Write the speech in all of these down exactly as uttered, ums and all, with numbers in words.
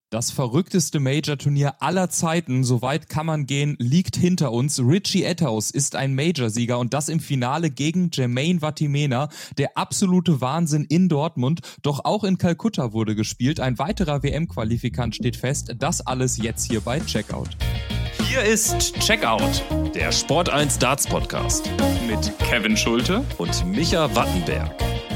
Das verrückteste Major-Turnier aller Zeiten, so weit kann man gehen, liegt hinter uns. Richie Etthaus ist ein Major-Sieger und das im Finale gegen Jermaine Vatimena. Der absolute Wahnsinn in Dortmund, doch auch in Kalkutta wurde gespielt. Ein weiterer W M-Qualifikant steht fest. Das alles jetzt hier bei Checkout. Hier ist Checkout, der Sport eins Darts Podcast mit Kevin Schulte und Micha Wattenberg.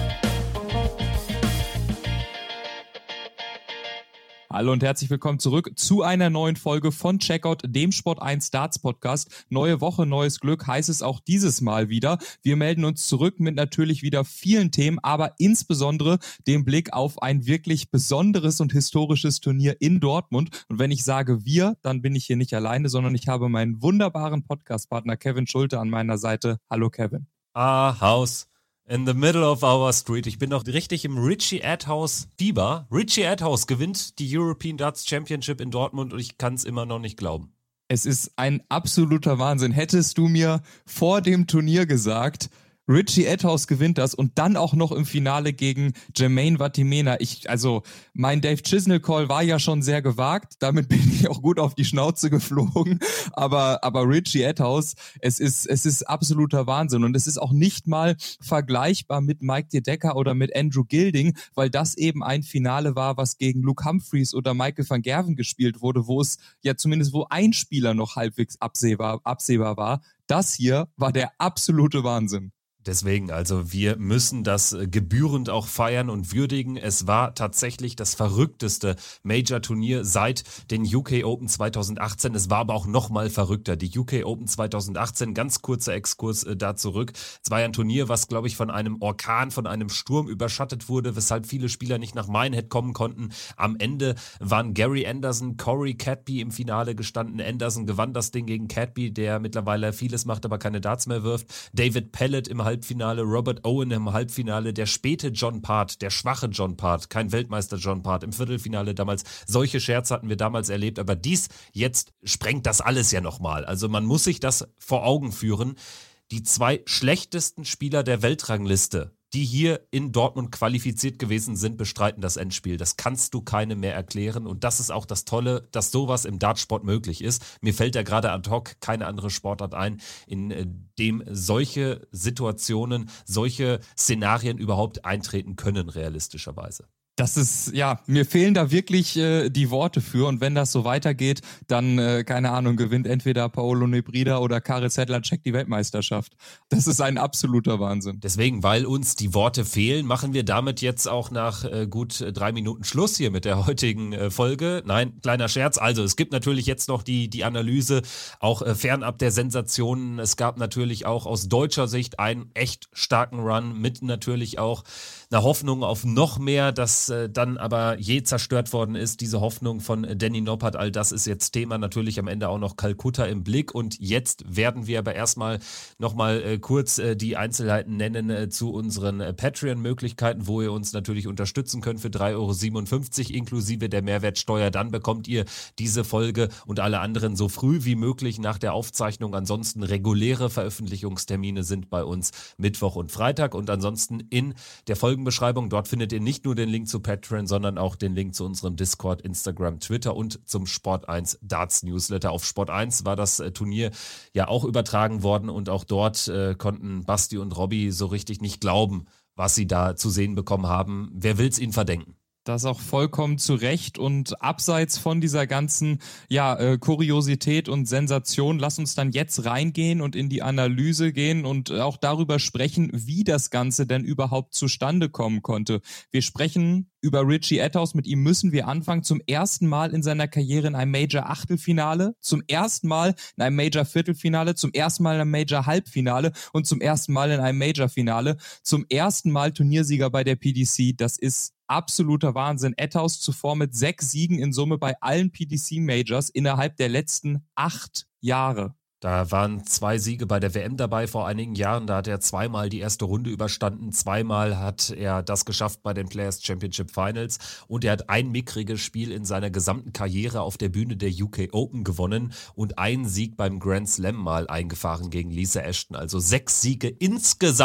Hallo und herzlich willkommen zurück zu einer neuen Folge von Checkout, dem Sport eins Darts Podcast. Neue Woche, neues Glück heißt es auch dieses Mal wieder. Wir melden uns zurück mit natürlich wieder vielen Themen, aber insbesondere dem Blick auf ein wirklich besonderes und historisches Turnier in Dortmund. Und wenn ich sage wir, dann bin ich hier nicht alleine, sondern ich habe meinen wunderbaren Podcastpartner Kevin Schulte an meiner Seite. Hallo Kevin. Ah, Haus. In the middle of our street. Ich bin noch richtig im Richie Etthaus Fieber. Richie Etthaus gewinnt die European Darts Championship in Dortmund und ich kann es immer noch nicht glauben. Es ist ein absoluter Wahnsinn. Hättest du mir vor dem Turnier gesagt, Richie Etthaus gewinnt das und dann auch noch im Finale gegen Jermaine Vatimena. Ich, also mein Dave Chisnell-Call war ja schon sehr gewagt, damit bin ich auch gut auf die Schnauze geflogen, aber aber Richie Etthaus, es ist es ist absoluter Wahnsinn und es ist auch nicht mal vergleichbar mit Mike De Decker oder mit Andrew Gilding, weil das eben ein Finale war, was gegen Luke Humphries oder Michael van Gerwen gespielt wurde, wo es ja zumindest wo ein Spieler noch halbwegs absehbar absehbar war. Das hier war der absolute Wahnsinn. Deswegen, also wir müssen das gebührend auch feiern und würdigen. Es war tatsächlich das verrückteste Major-Turnier seit den U K Open zwanzig achtzehn. Es war aber auch noch mal verrückter. Die U K Open zwanzig achtzehn, ganz kurzer Exkurs äh, da zurück. Es war ja ein Turnier, was, glaube ich, von einem Orkan, von einem Sturm überschattet wurde, weshalb viele Spieler nicht nach Minehead kommen konnten. Am Ende waren Gary Anderson, Corey Cadby im Finale gestanden. Anderson gewann das Ding gegen Cadby, der mittlerweile vieles macht, aber keine Darts mehr wirft. David Pellet im Halbfinale, Robert Owen im Halbfinale, der späte John Part, der schwache John Part, kein Weltmeister John Part im Viertelfinale damals. Solche Scherze hatten wir damals erlebt, aber dies jetzt sprengt das alles ja nochmal. Also man muss sich das vor Augen führen. Die zwei schlechtesten Spieler der Weltrangliste, die hier in Dortmund qualifiziert gewesen sind, bestreiten das Endspiel. Das kannst du keinem mehr erklären und das ist auch das Tolle, dass sowas im Dartsport möglich ist. Mir fällt ja gerade ad hoc keine andere Sportart ein, in dem solche Situationen, solche Szenarien überhaupt eintreten können, realistischerweise. Das ist, ja, mir fehlen da wirklich äh, die Worte für und wenn das so weitergeht, dann, äh, keine Ahnung, gewinnt entweder Paolo Nebrida oder Karel Sedlacek die Weltmeisterschaft. Das ist ein absoluter Wahnsinn. Deswegen, weil uns die Worte fehlen, machen wir damit jetzt auch nach äh, gut äh, drei Minuten Schluss hier mit der heutigen äh, Folge. Nein, kleiner Scherz. Also es gibt natürlich jetzt noch die, die Analyse, auch äh, fernab der Sensationen. Es gab natürlich auch aus deutscher Sicht einen echt starken Run mit natürlich auch einer Hoffnung auf noch mehr, dass äh, dann aber je zerstört worden ist. Diese Hoffnung von Danny Noppert, all das ist jetzt Thema. Natürlich am Ende auch noch Kalkutta im Blick. Und jetzt werden wir aber erstmal nochmal äh, kurz äh, die Einzelheiten nennen äh, zu unseren äh, Patreon-Möglichkeiten, wo ihr uns natürlich unterstützen könnt für drei Euro siebenundfünfzig inklusive der Mehrwertsteuer. Dann bekommt ihr diese Folge und alle anderen so früh wie möglich nach der Aufzeichnung. Ansonsten reguläre Veröffentlichungstermine sind bei uns Mittwoch und Freitag. Und ansonsten in der Folgenbeschreibung, dort findet ihr nicht nur den Link zu Patreon, sondern auch den Link zu unserem Discord, Instagram, Twitter und zum Sport eins Darts Newsletter. Auf Sport eins war das äh, Turnier ja auch übertragen worden und auch dort äh, konnten Basti und Robby so richtig nicht glauben, was sie da zu sehen bekommen haben. Wer will's ihnen verdenken? Das auch vollkommen zu Recht und abseits von dieser ganzen ja äh, Kuriosität und Sensation, lass uns dann jetzt reingehen und in die Analyse gehen und auch darüber sprechen, wie das Ganze denn überhaupt zustande kommen konnte. Wir sprechen über Richie Etthaus, mit ihm müssen wir anfangen. Zum ersten Mal in seiner Karriere in einem Major-Achtelfinale, zum ersten Mal in einem Major-Viertelfinale, zum ersten Mal in einem Major-Halbfinale und zum ersten Mal in einem Major-Finale, zum ersten Mal Turniersieger bei der P D C. Das ist absoluter Wahnsinn. Etthaus zuvor mit sechs Siegen in Summe bei allen P D C-Majors innerhalb der letzten acht Jahre. Da waren zwei Siege bei der W M dabei vor einigen Jahren. Da hat er zweimal die erste Runde überstanden. Zweimal hat er das geschafft bei den Players Championship Finals. Und er hat ein mickriges Spiel in seiner gesamten Karriere auf der Bühne der U K Open gewonnen und einen Sieg beim Grand Slam mal eingefahren gegen Lisa Ashton. Also sechs Siege insgesamt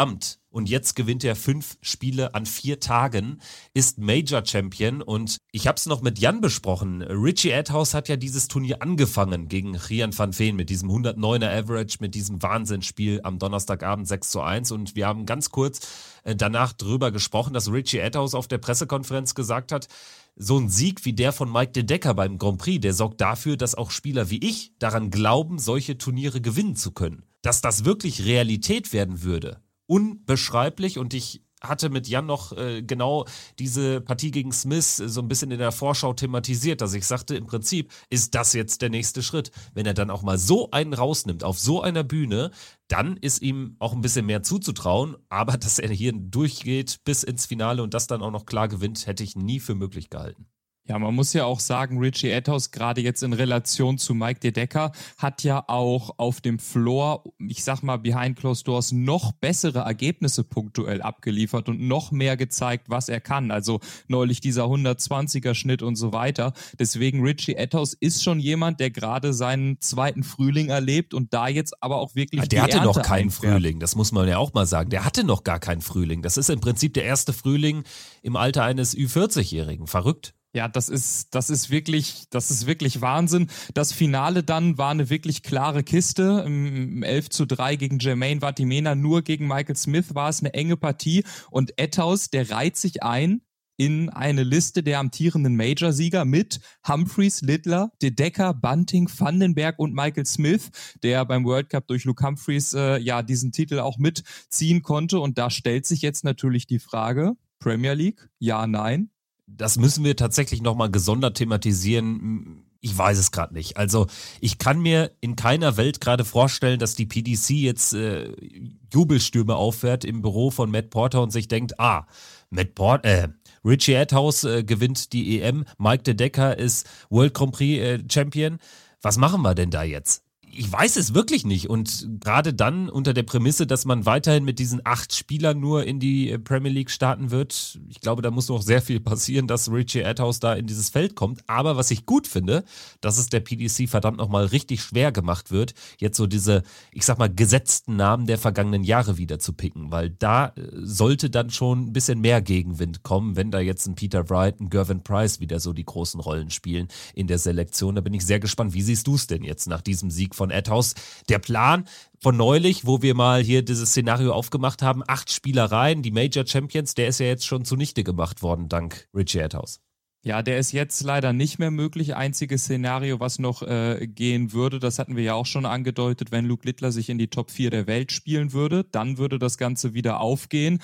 Und jetzt gewinnt er fünf Spiele an vier Tagen, ist Major-Champion und ich habe es noch mit Jan besprochen. Richie Adhouse hat ja dieses Turnier angefangen gegen Gian van Veen mit diesem hundertneuner Average, mit diesem Wahnsinnsspiel am Donnerstagabend sechs zu eins und wir haben ganz kurz danach drüber gesprochen, dass Richie Adhouse auf der Pressekonferenz gesagt hat, so ein Sieg wie der von Mike De Decker beim Grand Prix, der sorgt dafür, dass auch Spieler wie ich daran glauben, solche Turniere gewinnen zu können. Dass das wirklich Realität werden würde. Unbeschreiblich und ich hatte mit Jan noch äh, genau diese Partie gegen Smith so ein bisschen in der Vorschau thematisiert, dass ich sagte, im Prinzip ist das jetzt der nächste Schritt. Wenn er dann auch mal so einen rausnimmt auf so einer Bühne, dann ist ihm auch ein bisschen mehr zuzutrauen, aber dass er hier durchgeht bis ins Finale und das dann auch noch klar gewinnt, hätte ich nie für möglich gehalten. Ja, man muss ja auch sagen, Richie Adhouse, gerade jetzt in Relation zu Mike De Decker, hat ja auch auf dem Floor, ich sag mal behind closed doors, noch bessere Ergebnisse punktuell abgeliefert und noch mehr gezeigt, was er kann. Also neulich dieser hundertzwanziger Schnitt und so weiter. Deswegen Richie Adhouse ist schon jemand, der gerade seinen zweiten Frühling erlebt und da jetzt aber auch wirklich ja, der die hatte Ernte noch keinen einfährt. Frühling, das muss man ja auch mal sagen. Der hatte noch gar keinen Frühling. Das ist im Prinzip der erste Frühling im Alter eines Ü vierzig-Jährigen. Verrückt. Ja, das ist, das ist wirklich, das ist wirklich Wahnsinn. Das Finale dann war eine wirklich klare Kiste. Im elf zu drei gegen Jermaine Vatimena, nur gegen Michael Smith war es eine enge Partie. Und Adhouse, der reiht sich ein in eine Liste der amtierenden Major-Sieger mit Humphreys, Littler, De Decker, Bunting, Vandenberg und Michael Smith, der beim World Cup durch Luke Humphreys äh, ja diesen Titel auch mitziehen konnte. Und da stellt sich jetzt natürlich die Frage, Premier League, ja, nein. Das müssen wir tatsächlich nochmal gesondert thematisieren. Ich weiß es gerade nicht. Also ich kann mir in keiner Welt gerade vorstellen, dass die P D C jetzt äh, Jubelstürme auffährt im Büro von Matt Porter und sich denkt, ah, Matt Porter, äh, Richie Adhouse äh, gewinnt die E M, Mike De Decker ist World Grand Prix äh, Champion. Was machen wir denn da jetzt? Ich weiß es wirklich nicht und gerade dann unter der Prämisse, dass man weiterhin mit diesen acht Spielern nur in die Premier League starten wird, ich glaube, da muss noch sehr viel passieren, dass Richie Adhouse da in dieses Feld kommt, aber was ich gut finde, dass es der P D C verdammt nochmal richtig schwer gemacht wird, jetzt so diese, ich sag mal, gesetzten Namen der vergangenen Jahre wieder zu picken, weil da sollte dann schon ein bisschen mehr Gegenwind kommen, wenn da jetzt ein Peter Wright, ein Gervin Price wieder so die großen Rollen spielen in der Selektion, da bin ich sehr gespannt, wie siehst du es denn jetzt nach diesem Sieg von Adhouse? Der Plan von neulich, wo wir mal hier dieses Szenario aufgemacht haben, acht Spielereien, die Major Champions, der ist ja jetzt schon zunichte gemacht worden, dank Richie Adhouse. Ja, der ist jetzt leider nicht mehr möglich. Einziges Szenario, was noch äh, gehen würde, das hatten wir ja auch schon angedeutet, wenn Luke Littler sich in die Top vier der Welt spielen würde, dann würde das Ganze wieder aufgehen.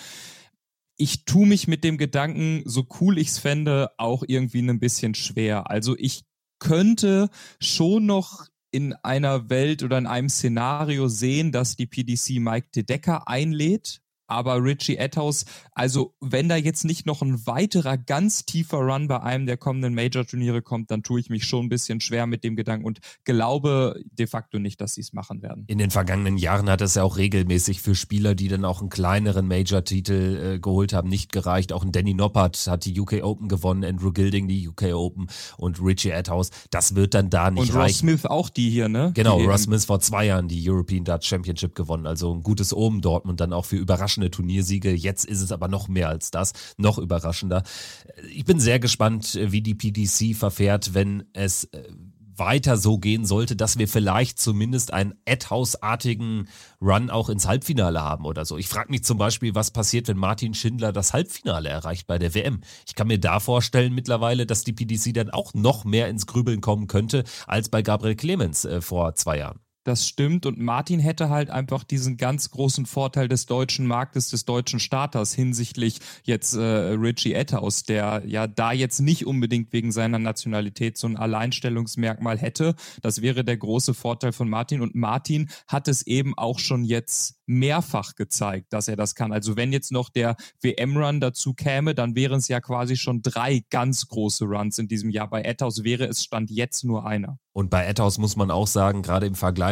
Ich tue mich mit dem Gedanken, so cool ich es fände, auch irgendwie ein bisschen schwer. Also ich könnte schon noch in einer Welt oder in einem Szenario sehen, dass die P D C Mike De Decker einlädt, aber Richie Adhouse, also wenn da jetzt nicht noch ein weiterer ganz tiefer Run bei einem der kommenden Major-Turniere kommt, dann tue ich mich schon ein bisschen schwer mit dem Gedanken und glaube de facto nicht, dass sie es machen werden. In den vergangenen Jahren hat es ja auch regelmäßig für Spieler, die dann auch einen kleineren Major-Titel äh, geholt haben, nicht gereicht. Auch ein Danny Noppert hat die U K Open gewonnen, Andrew Gilding die U K Open und Richie Adhouse. Das wird dann da nicht und reichen. Und Ross Smith auch die hier, ne? Genau, die Ross Smith vor zwei Jahren die European Dart Championship gewonnen. Also ein gutes Omen Dortmund dann auch für überraschende Turniersiege. Jetzt ist es aber noch mehr als das, noch überraschender. Ich bin sehr gespannt, wie die P D C verfährt, wenn es weiter so gehen sollte, dass wir vielleicht zumindest einen Adhouse-artigen Run auch ins Halbfinale haben oder so. Ich frage mich zum Beispiel, was passiert, wenn Martin Schindler das Halbfinale erreicht bei der W M. Ich kann mir da vorstellen mittlerweile, dass die P D C dann auch noch mehr ins Grübeln kommen könnte, als bei Gabriel Clemens äh, vor zwei Jahren. Das stimmt und Martin hätte halt einfach diesen ganz großen Vorteil des deutschen Marktes, des deutschen Starters hinsichtlich jetzt äh, Richie Adhouse, der ja da jetzt nicht unbedingt wegen seiner Nationalität so ein Alleinstellungsmerkmal hätte. Das wäre der große Vorteil von Martin und Martin hat es eben auch schon jetzt mehrfach gezeigt, dass er das kann. Also wenn jetzt noch der W M-Run dazu käme, dann wären es ja quasi schon drei ganz große Runs in diesem Jahr. Bei Adhouse wäre es Stand jetzt nur einer. Und bei Adhouse muss man auch sagen, gerade im Vergleich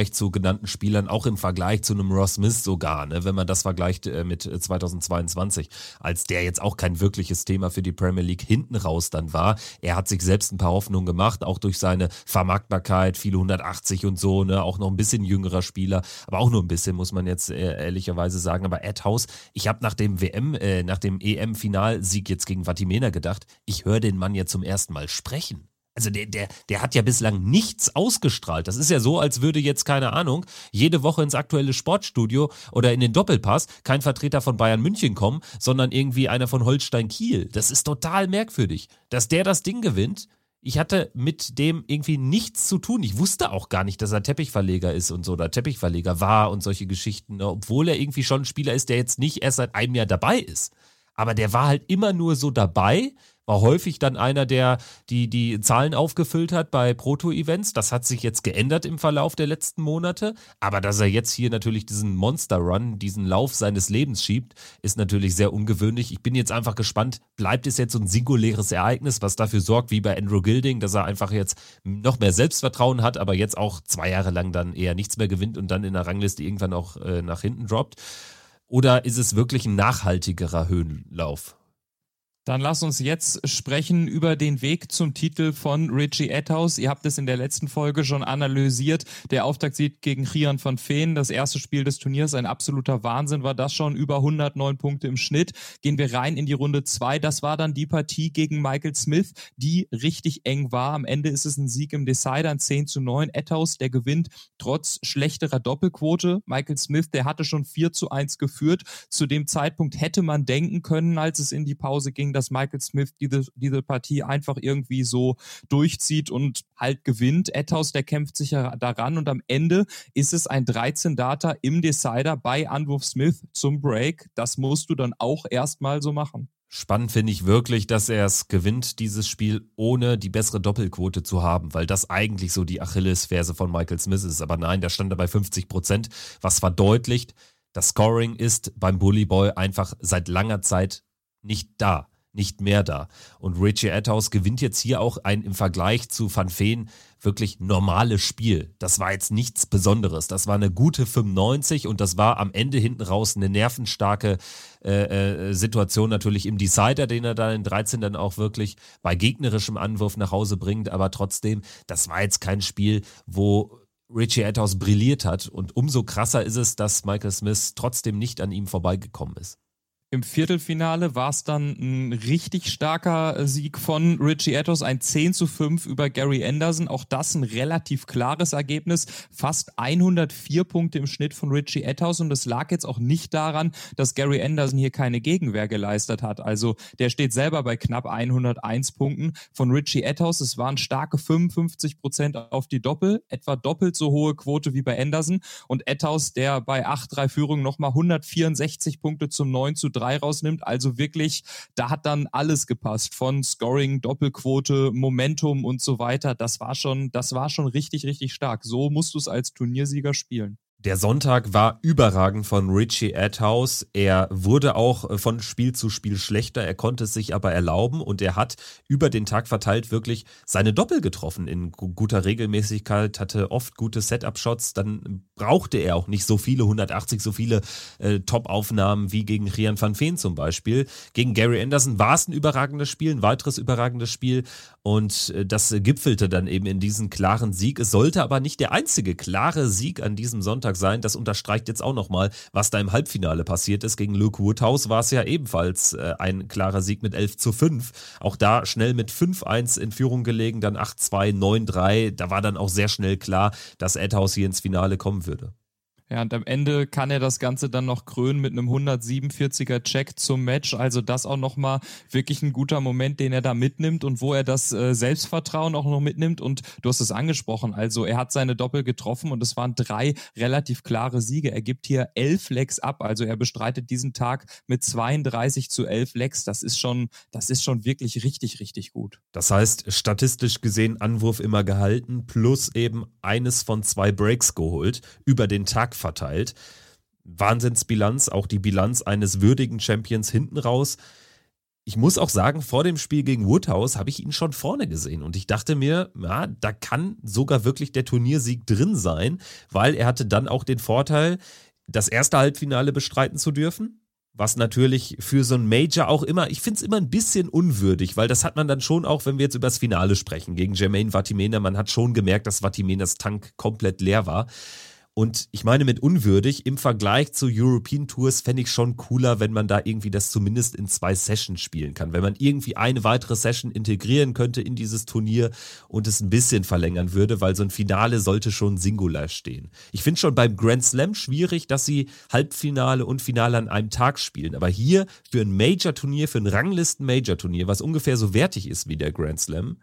Vergleich zu genannten Spielern, auch im Vergleich zu einem Ross Smith sogar, ne, wenn man das vergleicht äh, mit zweitausendzweiundzwanzig, als der jetzt auch kein wirkliches Thema für die Premier League hinten raus dann war. Er hat sich selbst ein paar Hoffnungen gemacht, auch durch seine Vermarktbarkeit, viele hundertachtzig und so, ne, auch noch ein bisschen jüngerer Spieler, aber auch nur ein bisschen, muss man jetzt äh, ehrlicherweise sagen. Aber Ed House, ich habe nach dem W M, äh, nach dem E M-Finalsieg jetzt gegen Vatimena gedacht, ich höre den Mann ja zum ersten Mal sprechen. Also der, der, der hat ja bislang nichts ausgestrahlt. Das ist ja so, als würde jetzt, keine Ahnung, jede Woche ins aktuelle Sportstudio oder in den Doppelpass kein Vertreter von Bayern München kommen, sondern irgendwie einer von Holstein Kiel. Das ist total merkwürdig. Dass der das Ding gewinnt, ich hatte mit dem irgendwie nichts zu tun. Ich wusste auch gar nicht, dass er Teppichverleger ist und so, oder Teppichverleger war und solche Geschichten, ne? Obwohl er irgendwie schon ein Spieler ist, der jetzt nicht erst seit einem Jahr dabei ist. Aber der war halt immer nur so dabei, war häufig dann einer, der die, die Zahlen aufgefüllt hat bei Proto-Events. Das hat sich jetzt geändert im Verlauf der letzten Monate. Aber dass er jetzt hier natürlich diesen Monster-Run, diesen Lauf seines Lebens schiebt, ist natürlich sehr ungewöhnlich. Ich bin jetzt einfach gespannt, bleibt es jetzt so ein singuläres Ereignis, was dafür sorgt, wie bei Andrew Gilding, dass er einfach jetzt noch mehr Selbstvertrauen hat, aber jetzt auch zwei Jahre lang dann eher nichts mehr gewinnt und dann in der Rangliste irgendwann auch äh, nach hinten droppt? Oder ist es wirklich ein nachhaltigerer Höhenlauf? Dann lass uns jetzt sprechen über den Weg zum Titel von Richie Etthaus. Ihr habt es in der letzten Folge schon analysiert. Der Auftaktsieg gegen Gian van Veen, das erste Spiel des Turniers, ein absoluter Wahnsinn war das schon, über hundertneun Punkte im Schnitt. Gehen wir rein in die Runde zwei. Das war dann die Partie gegen Michael Smith, die richtig eng war. Am Ende ist es ein Sieg im Decider, ein zehn zu neun. Etthaus, der gewinnt trotz schlechterer Doppelquote. Michael Smith, der hatte schon vier zu eins geführt. Zu dem Zeitpunkt hätte man denken können, als es in die Pause ging, dass Michael Smith diese, diese Partie einfach irgendwie so durchzieht und halt gewinnt. Etthaus, der kämpft sich ja daran und am Ende ist es ein dreizehn-Data im Decider bei Anwurf Smith zum Break. Das musst du dann auch erstmal so machen. Spannend finde ich wirklich, dass er es gewinnt, dieses Spiel, ohne die bessere Doppelquote zu haben, weil das eigentlich so die Achillesferse von Michael Smith ist. Aber nein, der stand da bei fünfzig Prozent, was verdeutlicht, das Scoring ist beim Bully Boy einfach seit langer Zeit nicht da. nicht mehr da. Und Richie Etthaus gewinnt jetzt hier auch ein im Vergleich zu Van Veen wirklich normales Spiel. Das war jetzt nichts Besonderes. Das war eine gute fünfundneunzig und das war am Ende hinten raus eine nervenstarke äh, äh, Situation natürlich im Decider, den er da in dreizehn dann auch wirklich bei gegnerischem Anwurf nach Hause bringt. Aber trotzdem, das war jetzt kein Spiel, wo Richie Etthaus brilliert hat. Und umso krasser ist es, dass Michael Smith trotzdem nicht an ihm vorbeigekommen ist. Im Viertelfinale war es dann ein richtig starker Sieg von Richie Etthaus, ein zehn zu fünf über Gary Anderson. Auch das ein relativ klares Ergebnis. Fast hundertvier Punkte im Schnitt von Richie Etthaus und es lag jetzt auch nicht daran, dass Gary Anderson hier keine Gegenwehr geleistet hat. Also der steht selber bei knapp hunderteins Punkten. Von Richie Etthaus, es waren starke fünfundfünfzig Prozent auf die Doppel, etwa doppelt so hohe Quote wie bei Anderson. Und Etthaus, der bei acht drei Führung nochmal hundertvierundsechzig Punkte zum neun zu drei rausnimmt, also wirklich, da hat dann alles gepasst, von Scoring, Doppelquote, Momentum und so weiter, das war schon, das war schon richtig, richtig stark. So musst du es als Turniersieger spielen. Der Sonntag war überragend von Richie Etthaus. Er wurde auch von Spiel zu Spiel schlechter, er konnte es sich aber erlauben und er hat über den Tag verteilt wirklich seine Doppel getroffen in guter Regelmäßigkeit, hatte oft gute Setup-Shots, dann brauchte er auch nicht so viele hundertachtzig, so viele äh, Top-Aufnahmen wie gegen Gian van Veen zum Beispiel. Gegen Gary Anderson war es ein überragendes Spiel, ein weiteres überragendes Spiel und äh, das gipfelte dann eben in diesen klaren Sieg. Es sollte aber nicht der einzige klare Sieg an diesem Sonntag sein. Das unterstreicht jetzt auch nochmal, was da im Halbfinale passiert ist. Gegen Luke Woodhouse war es ja ebenfalls äh, ein klarer Sieg mit elf zu fünf. Auch da schnell mit fünf eins in Führung gelegen, dann acht zwei, neun drei. Da war dann auch sehr schnell klar, dass Etthaus hier ins Finale kommen würde. Ja, und am Ende kann er das Ganze dann noch krönen mit einem hundertsiebenundvierziger Check zum Match. Also das auch nochmal wirklich ein guter Moment, den er da mitnimmt und wo er das äh, Selbstvertrauen auch noch mitnimmt. Und du hast es angesprochen, also er hat seine Doppel getroffen und es waren drei relativ klare Siege. Er gibt hier elf Legs ab, also er bestreitet diesen Tag mit zweiunddreißig zu elf Legs. Das ist schon, das ist schon wirklich richtig, richtig gut. Das heißt, statistisch gesehen Anwurf immer gehalten, plus eben eines von zwei Breaks geholt, über den Tag verteilt. Wahnsinnsbilanz, auch die Bilanz eines würdigen Champions hinten raus. ich muss auch sagen, vor dem Spiel gegen Woodhouse habe ich ihn schon vorne gesehen und ich dachte mir, ja, da kann sogar wirklich der Turniersieg drin sein, weil er hatte dann auch den Vorteil, das erste Halbfinale bestreiten zu dürfen. Was natürlich für so ein Major auch immer, ich finde es immer ein bisschen unwürdig, weil das hat man dann schon auch, wenn wir jetzt über das Finale sprechen, gegen Jermaine Vatimena, man hat schon gemerkt, dass Vatimenas Tank komplett leer war. Und ich meine mit unwürdig, im Vergleich zu European Tours fände ich schon cooler, wenn man da irgendwie das zumindest in zwei Sessions spielen kann. Wenn man irgendwie eine weitere Session integrieren könnte in dieses Turnier und es ein bisschen verlängern würde, weil so ein Finale sollte schon singular stehen. Ich finde schon beim Grand Slam schwierig, dass sie Halbfinale und Finale an einem Tag spielen. Aber hier für ein Major-Turnier, für ein Ranglisten-Major-Turnier, was ungefähr so wertig ist wie der Grand Slam,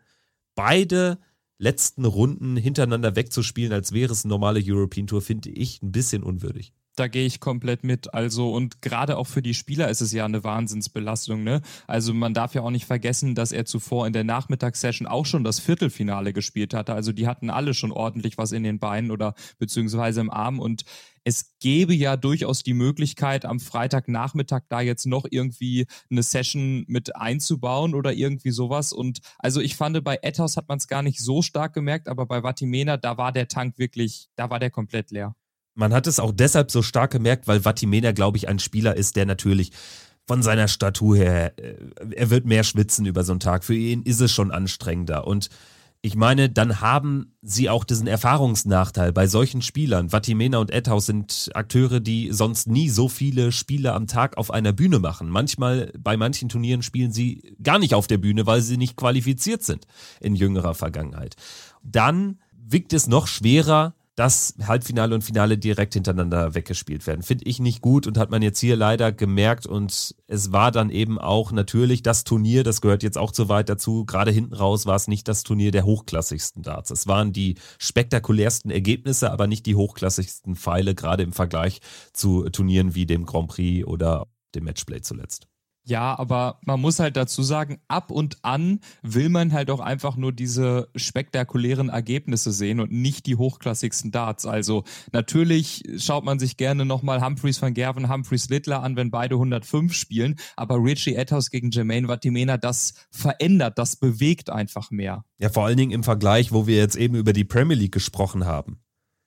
beide letzten Runden hintereinander wegzuspielen, als wäre es eine normale European Tour, finde ich ein bisschen unwürdig. Da gehe ich komplett mit. Also, und gerade auch für die Spieler ist es ja eine Wahnsinnsbelastung, ne? Also man darf ja auch nicht vergessen, dass er zuvor in der Nachmittagssession auch schon das Viertelfinale gespielt hatte. Also die hatten alle schon ordentlich was in den Beinen oder beziehungsweise im Arm und es gäbe ja durchaus die Möglichkeit, am Freitagnachmittag da jetzt noch irgendwie eine Session mit einzubauen oder irgendwie sowas. Und also ich fand, bei Etthaus hat man es gar nicht so stark gemerkt, aber bei Vatimena, da war der Tank wirklich, da war der komplett leer. Man hat es auch deshalb so stark gemerkt, weil Vatimena, glaube ich, ein Spieler ist, der natürlich von seiner Statur her, er wird mehr schwitzen über so einen Tag. Für ihn ist es schon anstrengender. Und ich meine, dann haben sie auch diesen Erfahrungsnachteil bei solchen Spielern. Vatimena und Etthaus sind Akteure, die sonst nie so viele Spiele am Tag auf einer Bühne machen. Manchmal, bei manchen Turnieren spielen sie gar nicht auf der Bühne, weil sie nicht qualifiziert sind in jüngerer Vergangenheit. Dann wiegt es noch schwerer, dass Halbfinale und Finale direkt hintereinander weggespielt werden. Finde ich nicht gut und hat man jetzt hier leider gemerkt und es war dann eben auch natürlich das Turnier, das gehört jetzt auch zu weit dazu, gerade hinten raus war es nicht das Turnier der hochklassigsten Darts. Es waren die spektakulärsten Ergebnisse, aber nicht die hochklassigsten Pfeile, gerade im Vergleich zu Turnieren wie dem Grand Prix oder dem Matchplay zuletzt. Ja, aber man muss halt dazu sagen, ab und an will man halt auch einfach nur diese spektakulären Ergebnisse sehen und nicht die hochklassigsten Darts. Also natürlich schaut man sich gerne nochmal Humphreys van Gerwen, Humphreys Littler an, wenn beide hundertfünf spielen, aber Richie Etthaus gegen Jermaine Vatimena, das verändert, das bewegt einfach mehr. Ja, vor allen Dingen im Vergleich, wo wir jetzt eben über die Premier League gesprochen haben.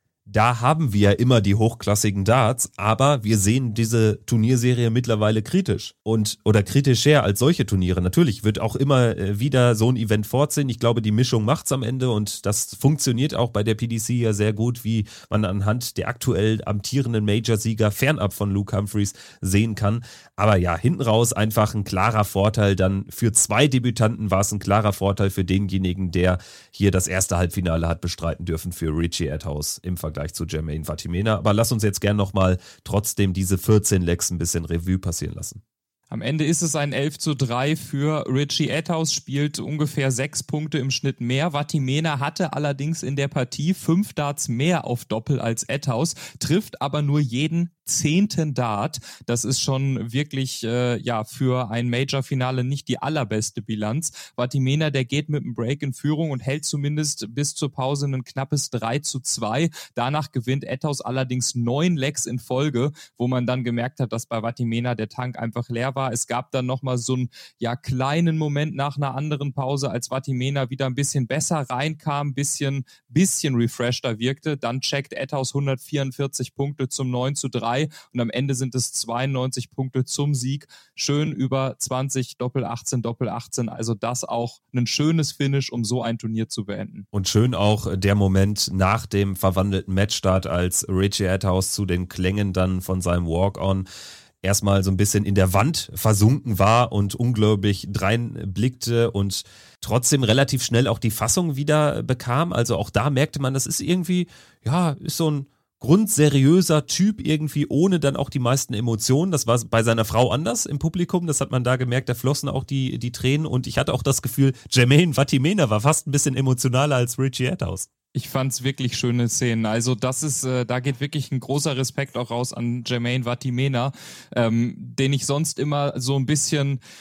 Da haben wir ja immer die hochklassigen Darts, aber wir sehen diese Turnierserie mittlerweile kritisch und oder kritischer als solche Turniere. Natürlich wird auch immer wieder so ein Event vorziehen. Ich glaube, die Mischung macht's am Ende und das funktioniert auch bei der P D C ja sehr gut, wie man anhand der aktuell amtierenden Major-Sieger fernab von Luke Humphreys sehen kann. Aber ja, hinten raus einfach ein klarer Vorteil. Dann für zwei Debütanten war es ein klarer Vorteil für denjenigen, der hier das erste Halbfinale hat bestreiten dürfen für Richie Etthaus im Vergleich zu Jermaine Vatimena. Aber lass uns jetzt gern nochmal trotzdem diese vierzehn Legs ein bisschen Revue passieren lassen. Am Ende ist es ein elf zu drei für Richie Etthaus, spielt ungefähr sechs Punkte im Schnitt mehr. Vatimena hatte allerdings in der Partie fünf Darts mehr auf Doppel als Etthaus, trifft aber nur jeden zehnten Dart. Das ist schon wirklich äh, ja für ein Major-Finale nicht die allerbeste Bilanz. Vatimena, der geht mit dem Break in Führung und hält zumindest bis zur Pause ein knappes drei zu zwei. Danach gewinnt Etthaus allerdings neun Legs in Folge, wo man dann gemerkt hat, dass bei Vatimena der Tank einfach leer war. Es gab dann nochmal so einen ja, kleinen Moment nach einer anderen Pause, als Vatimena wieder ein bisschen besser reinkam, bisschen, bisschen refresheder wirkte. Dann checkt Etthaus hundertvierundvierzig Punkte zum neun zu drei und am Ende sind es zweiundneunzig Punkte zum Sieg. Schön über zwanzig, Doppel achtzehn, Doppel achtzehn. Also das auch ein schönes Finish, um so ein Turnier zu beenden. Und schön auch der Moment nach dem verwandelten Matchstart, als Richie Etthaus zu den Klängen dann von seinem Walk-On erstmal so ein bisschen in der Wand versunken war und ungläubig dreinblickte und trotzdem relativ schnell auch die Fassung wieder bekam. Also auch da merkte man, das ist irgendwie, ja, ist so ein grundseriöser Typ irgendwie, ohne dann auch die meisten Emotionen. Das war bei seiner Frau anders im Publikum, das hat man da gemerkt, da flossen auch die, die Tränen und ich hatte auch das Gefühl, Jermaine Vatimena war fast ein bisschen emotionaler als Richie Etthaus. Ich fand's wirklich schöne Szenen. Also das ist, äh, da geht wirklich ein großer Respekt auch raus an Jermaine Vatimena, ähm, den ich sonst immer so ein bisschen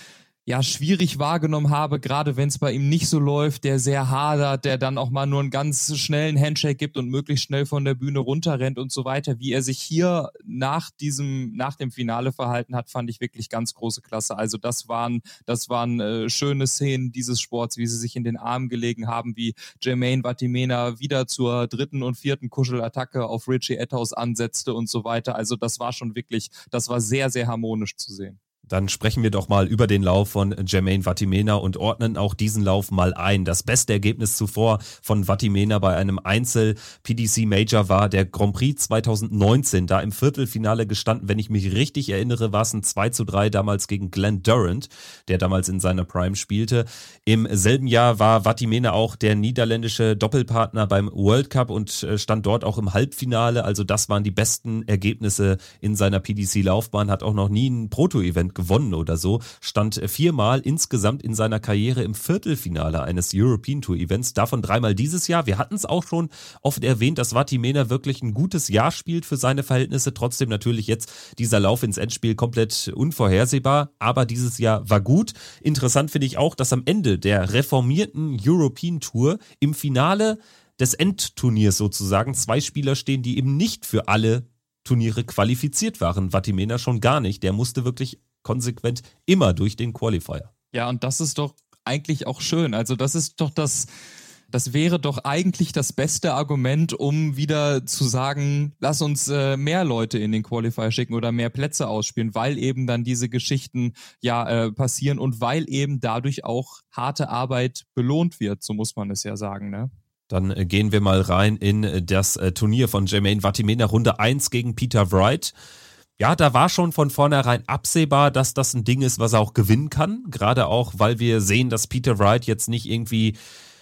ja schwierig wahrgenommen habe, gerade wenn es bei ihm nicht so läuft, der sehr hadert, der dann auch mal nur einen ganz schnellen Handshake gibt und möglichst schnell von der Bühne runterrennt und so weiter. Wie er sich hier nach diesem, nach dem Finale verhalten hat, fand ich wirklich ganz große Klasse. Also das waren, das waren äh, schöne Szenen dieses Sports, wie sie sich in den Arm gelegen haben, wie Jermaine Vatimena wieder zur dritten und vierten Kuschelattacke auf Richie Etthaus ansetzte und so weiter. Also das war schon wirklich, das war sehr, sehr harmonisch zu sehen. Dann sprechen wir doch mal über den Lauf von Jermaine Vatimena und ordnen auch diesen Lauf mal ein. Das beste Ergebnis zuvor von Vatimena bei einem Einzel-P D C Major war der Grand Prix zwanzig neunzehn, da im Viertelfinale gestanden. Wenn ich mich richtig erinnere, war es ein zwei zu drei damals gegen Glenn Durrant, der damals in seiner Prime spielte. Im selben Jahr war Vatimena auch der niederländische Doppelpartner beim World Cup und stand dort auch im Halbfinale. Also das waren die besten Ergebnisse in seiner P D C-Laufbahn, hat auch noch nie ein Proto-Event gewonnen oder so, stand viermal insgesamt in seiner Karriere im Viertelfinale eines European Tour Events, davon dreimal dieses Jahr. Wir hatten es auch schon oft erwähnt, dass Vatimena wirklich ein gutes Jahr spielt für seine Verhältnisse, trotzdem natürlich jetzt dieser Lauf ins Endspiel komplett unvorhersehbar, aber dieses Jahr war gut. Interessant finde ich auch, dass am Ende der reformierten European Tour im Finale des Endturniers sozusagen zwei Spieler stehen, die eben nicht für alle Turniere qualifiziert waren. Vatimena schon gar nicht, der musste wirklich konsequent immer durch den Qualifier. Ja, und das ist doch eigentlich auch schön. Also das ist doch das, das wäre doch eigentlich das beste Argument, um wieder zu sagen, lass uns äh, mehr Leute in den Qualifier schicken oder mehr Plätze ausspielen, weil eben dann diese Geschichten ja äh, passieren und weil eben dadurch auch harte Arbeit belohnt wird, so muss man es ja sagen, ne? Dann äh, gehen wir mal rein in das äh, Turnier von Jermaine Vatimena, Runde eins gegen Peter Wright. Ja, da war schon von vornherein absehbar, dass das ein Ding ist, was er auch gewinnen kann. Gerade auch, weil wir sehen, dass Peter Wright jetzt nicht irgendwie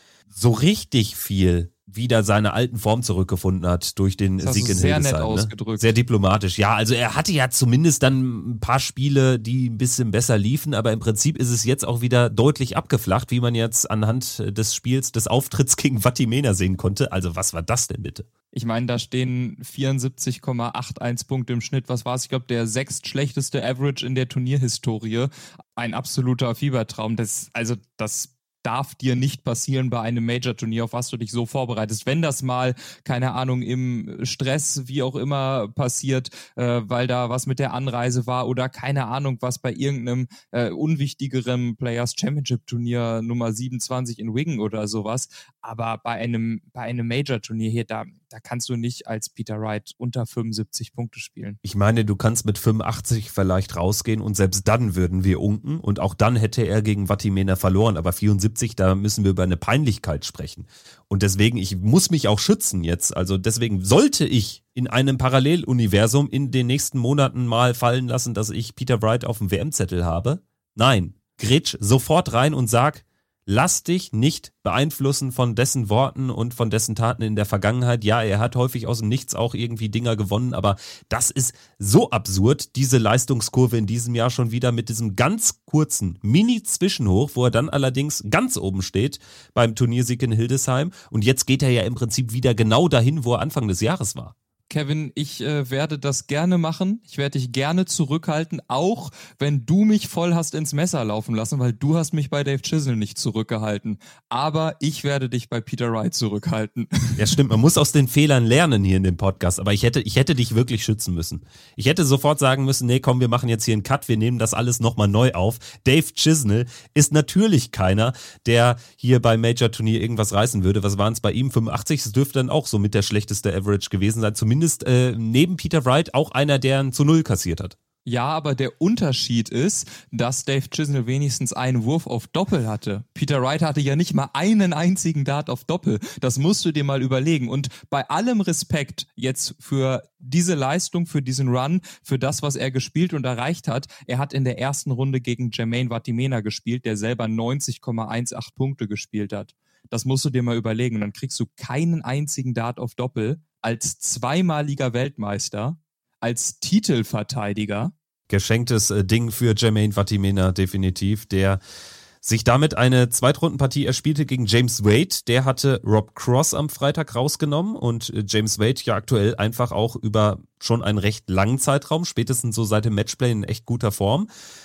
so richtig viel wieder seine alten Form zurückgefunden hat durch den das Sieg in sehr Hildesheim. Nett ne? ausgedrückt. Sehr diplomatisch. Ja, also er hatte ja zumindest dann ein paar Spiele, die ein bisschen besser liefen, aber im Prinzip ist es jetzt auch wieder deutlich abgeflacht, wie man jetzt anhand des Spiels, des Auftritts gegen Vatimena sehen konnte. Also was war das denn bitte? Ich meine, da stehen vierundsiebzig Komma einundachtzig Punkte im Schnitt. Was war es? Ich glaube, der sechstschlechteste Average in der Turnierhistorie. Ein absoluter Fiebertraum. Das, also das darf dir nicht passieren bei einem Major-Turnier, auf was du dich so vorbereitest. Wenn das mal, keine Ahnung, im Stress, wie auch immer, passiert, äh, weil da was mit der Anreise war oder keine Ahnung, was bei irgendeinem äh, unwichtigeren Players Championship-Turnier Nummer siebenundzwanzig in Wigan oder sowas. Aber bei einem, bei einem Major-Turnier hier, da, da kannst du nicht als Peter Wright unter fünfundsiebzig Punkte spielen. Ich meine, du kannst mit fünfundachtzig vielleicht rausgehen und selbst dann würden wir unken und auch dann hätte er gegen Vatimena verloren, aber vierundsiebzig, da müssen wir über eine Peinlichkeit sprechen. Und deswegen, ich muss mich auch schützen jetzt, also deswegen sollte ich in einem Paralleluniversum in den nächsten Monaten mal fallen lassen, dass ich Peter Wright auf dem W M-Zettel habe. Nein, grätsch sofort rein und sag, lass dich nicht beeinflussen von dessen Worten und von dessen Taten in der Vergangenheit. Ja, er hat häufig aus dem Nichts auch irgendwie Dinger gewonnen, aber das ist so absurd, diese Leistungskurve in diesem Jahr schon wieder mit diesem ganz kurzen Mini-Zwischenhoch, wo er dann allerdings ganz oben steht beim Turniersieg in Hildesheim. Und jetzt geht er ja im Prinzip wieder genau dahin, wo er Anfang des Jahres war. Kevin, ich äh, werde das gerne machen. Ich werde dich gerne zurückhalten, auch wenn du mich voll hast ins Messer laufen lassen, weil du hast mich bei Dave Chisnell nicht zurückgehalten. Aber ich werde dich bei Peter Wright zurückhalten. Ja, stimmt. Man muss aus den Fehlern lernen hier in dem Podcast. Aber ich hätte, ich hätte dich wirklich schützen müssen. Ich hätte sofort sagen müssen, nee, komm, wir machen jetzt hier einen Cut. Wir nehmen das alles nochmal neu auf. Dave Chisnell ist natürlich keiner, der hier beim Major-Turnier irgendwas reißen würde. Was waren es bei ihm? fünfundachtzig. Das dürfte dann auch so mit der schlechteste Average gewesen sein. Zumindest Zumindest äh, neben Peter Wright auch einer, der ein zu Null kassiert hat. Ja, aber der Unterschied ist, dass Dave Chisnell wenigstens einen Wurf auf Doppel hatte. Peter Wright hatte ja nicht mal einen einzigen Dart auf Doppel. Das musst du dir mal überlegen. Und bei allem Respekt jetzt für diese Leistung, für diesen Run, für das, was er gespielt und erreicht hat, er hat in der ersten Runde gegen Jermaine Vatimena gespielt, der selber neunzig Komma achtzehn Punkte gespielt hat. Das musst du dir mal überlegen. Und dann kriegst du keinen einzigen Dart auf Doppel als zweimaliger Weltmeister, als Titelverteidiger. Geschenktes Ding für Jermaine Vatimena, definitiv, der sich damit eine Zweitrundenpartie erspielte gegen James Wade. Der hatte Rob Cross am Freitag rausgenommen und James Wade ja aktuell einfach auch über schon einen recht langen Zeitraum, spätestens so seit dem Matchplay in echt guter Form.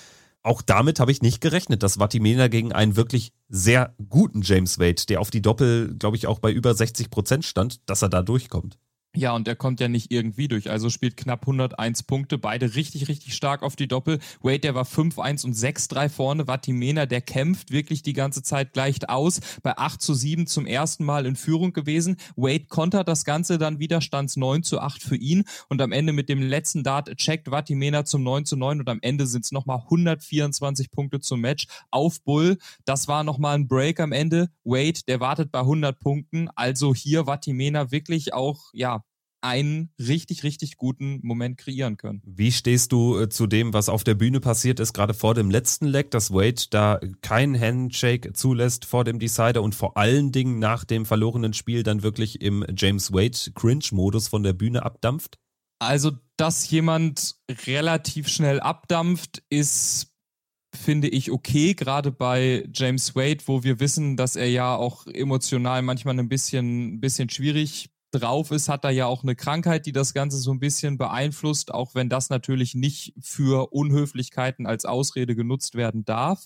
auch damit habe ich nicht gerechnet, dass Vatimena gegen einen wirklich sehr guten James Wade, der auf die Doppel, glaube ich, auch bei über sechzig Prozent stand, dass er da durchkommt. Ja, und er kommt ja nicht irgendwie durch, also spielt knapp hunderteins Punkte, beide richtig, richtig stark auf die Doppel. Wade, der war fünf eins und sechs drei vorne, Vatimena, der kämpft wirklich die ganze Zeit, gleicht aus, bei acht zu sieben zum ersten Mal in Führung gewesen. Wade kontert das Ganze dann wieder, stand's neun zu acht für ihn und am Ende mit dem letzten Dart checkt Vatimena zum neun zu neun und am Ende sind's nochmal hundertvierundzwanzig Punkte zum Match auf Bull. Das war nochmal ein Break am Ende. Wade, der wartet bei hundert Punkten, also hier Vatimena wirklich auch, ja, einen richtig, richtig guten Moment kreieren können. Wie stehst du äh, zu dem, was auf der Bühne passiert ist, gerade vor dem letzten Leg, dass Wade da kein Handshake zulässt vor dem Decider und vor allen Dingen nach dem verlorenen Spiel dann wirklich im James Wade Cringe-Modus von der Bühne abdampft? Also, dass jemand relativ schnell abdampft, ist, finde ich, okay, gerade bei James Wade, wo wir wissen, dass er ja auch emotional manchmal ein bisschen, ein bisschen schwierig drauf ist, hat er ja auch eine Krankheit, die das Ganze so ein bisschen beeinflusst, auch wenn das natürlich nicht für Unhöflichkeiten als Ausrede genutzt werden darf.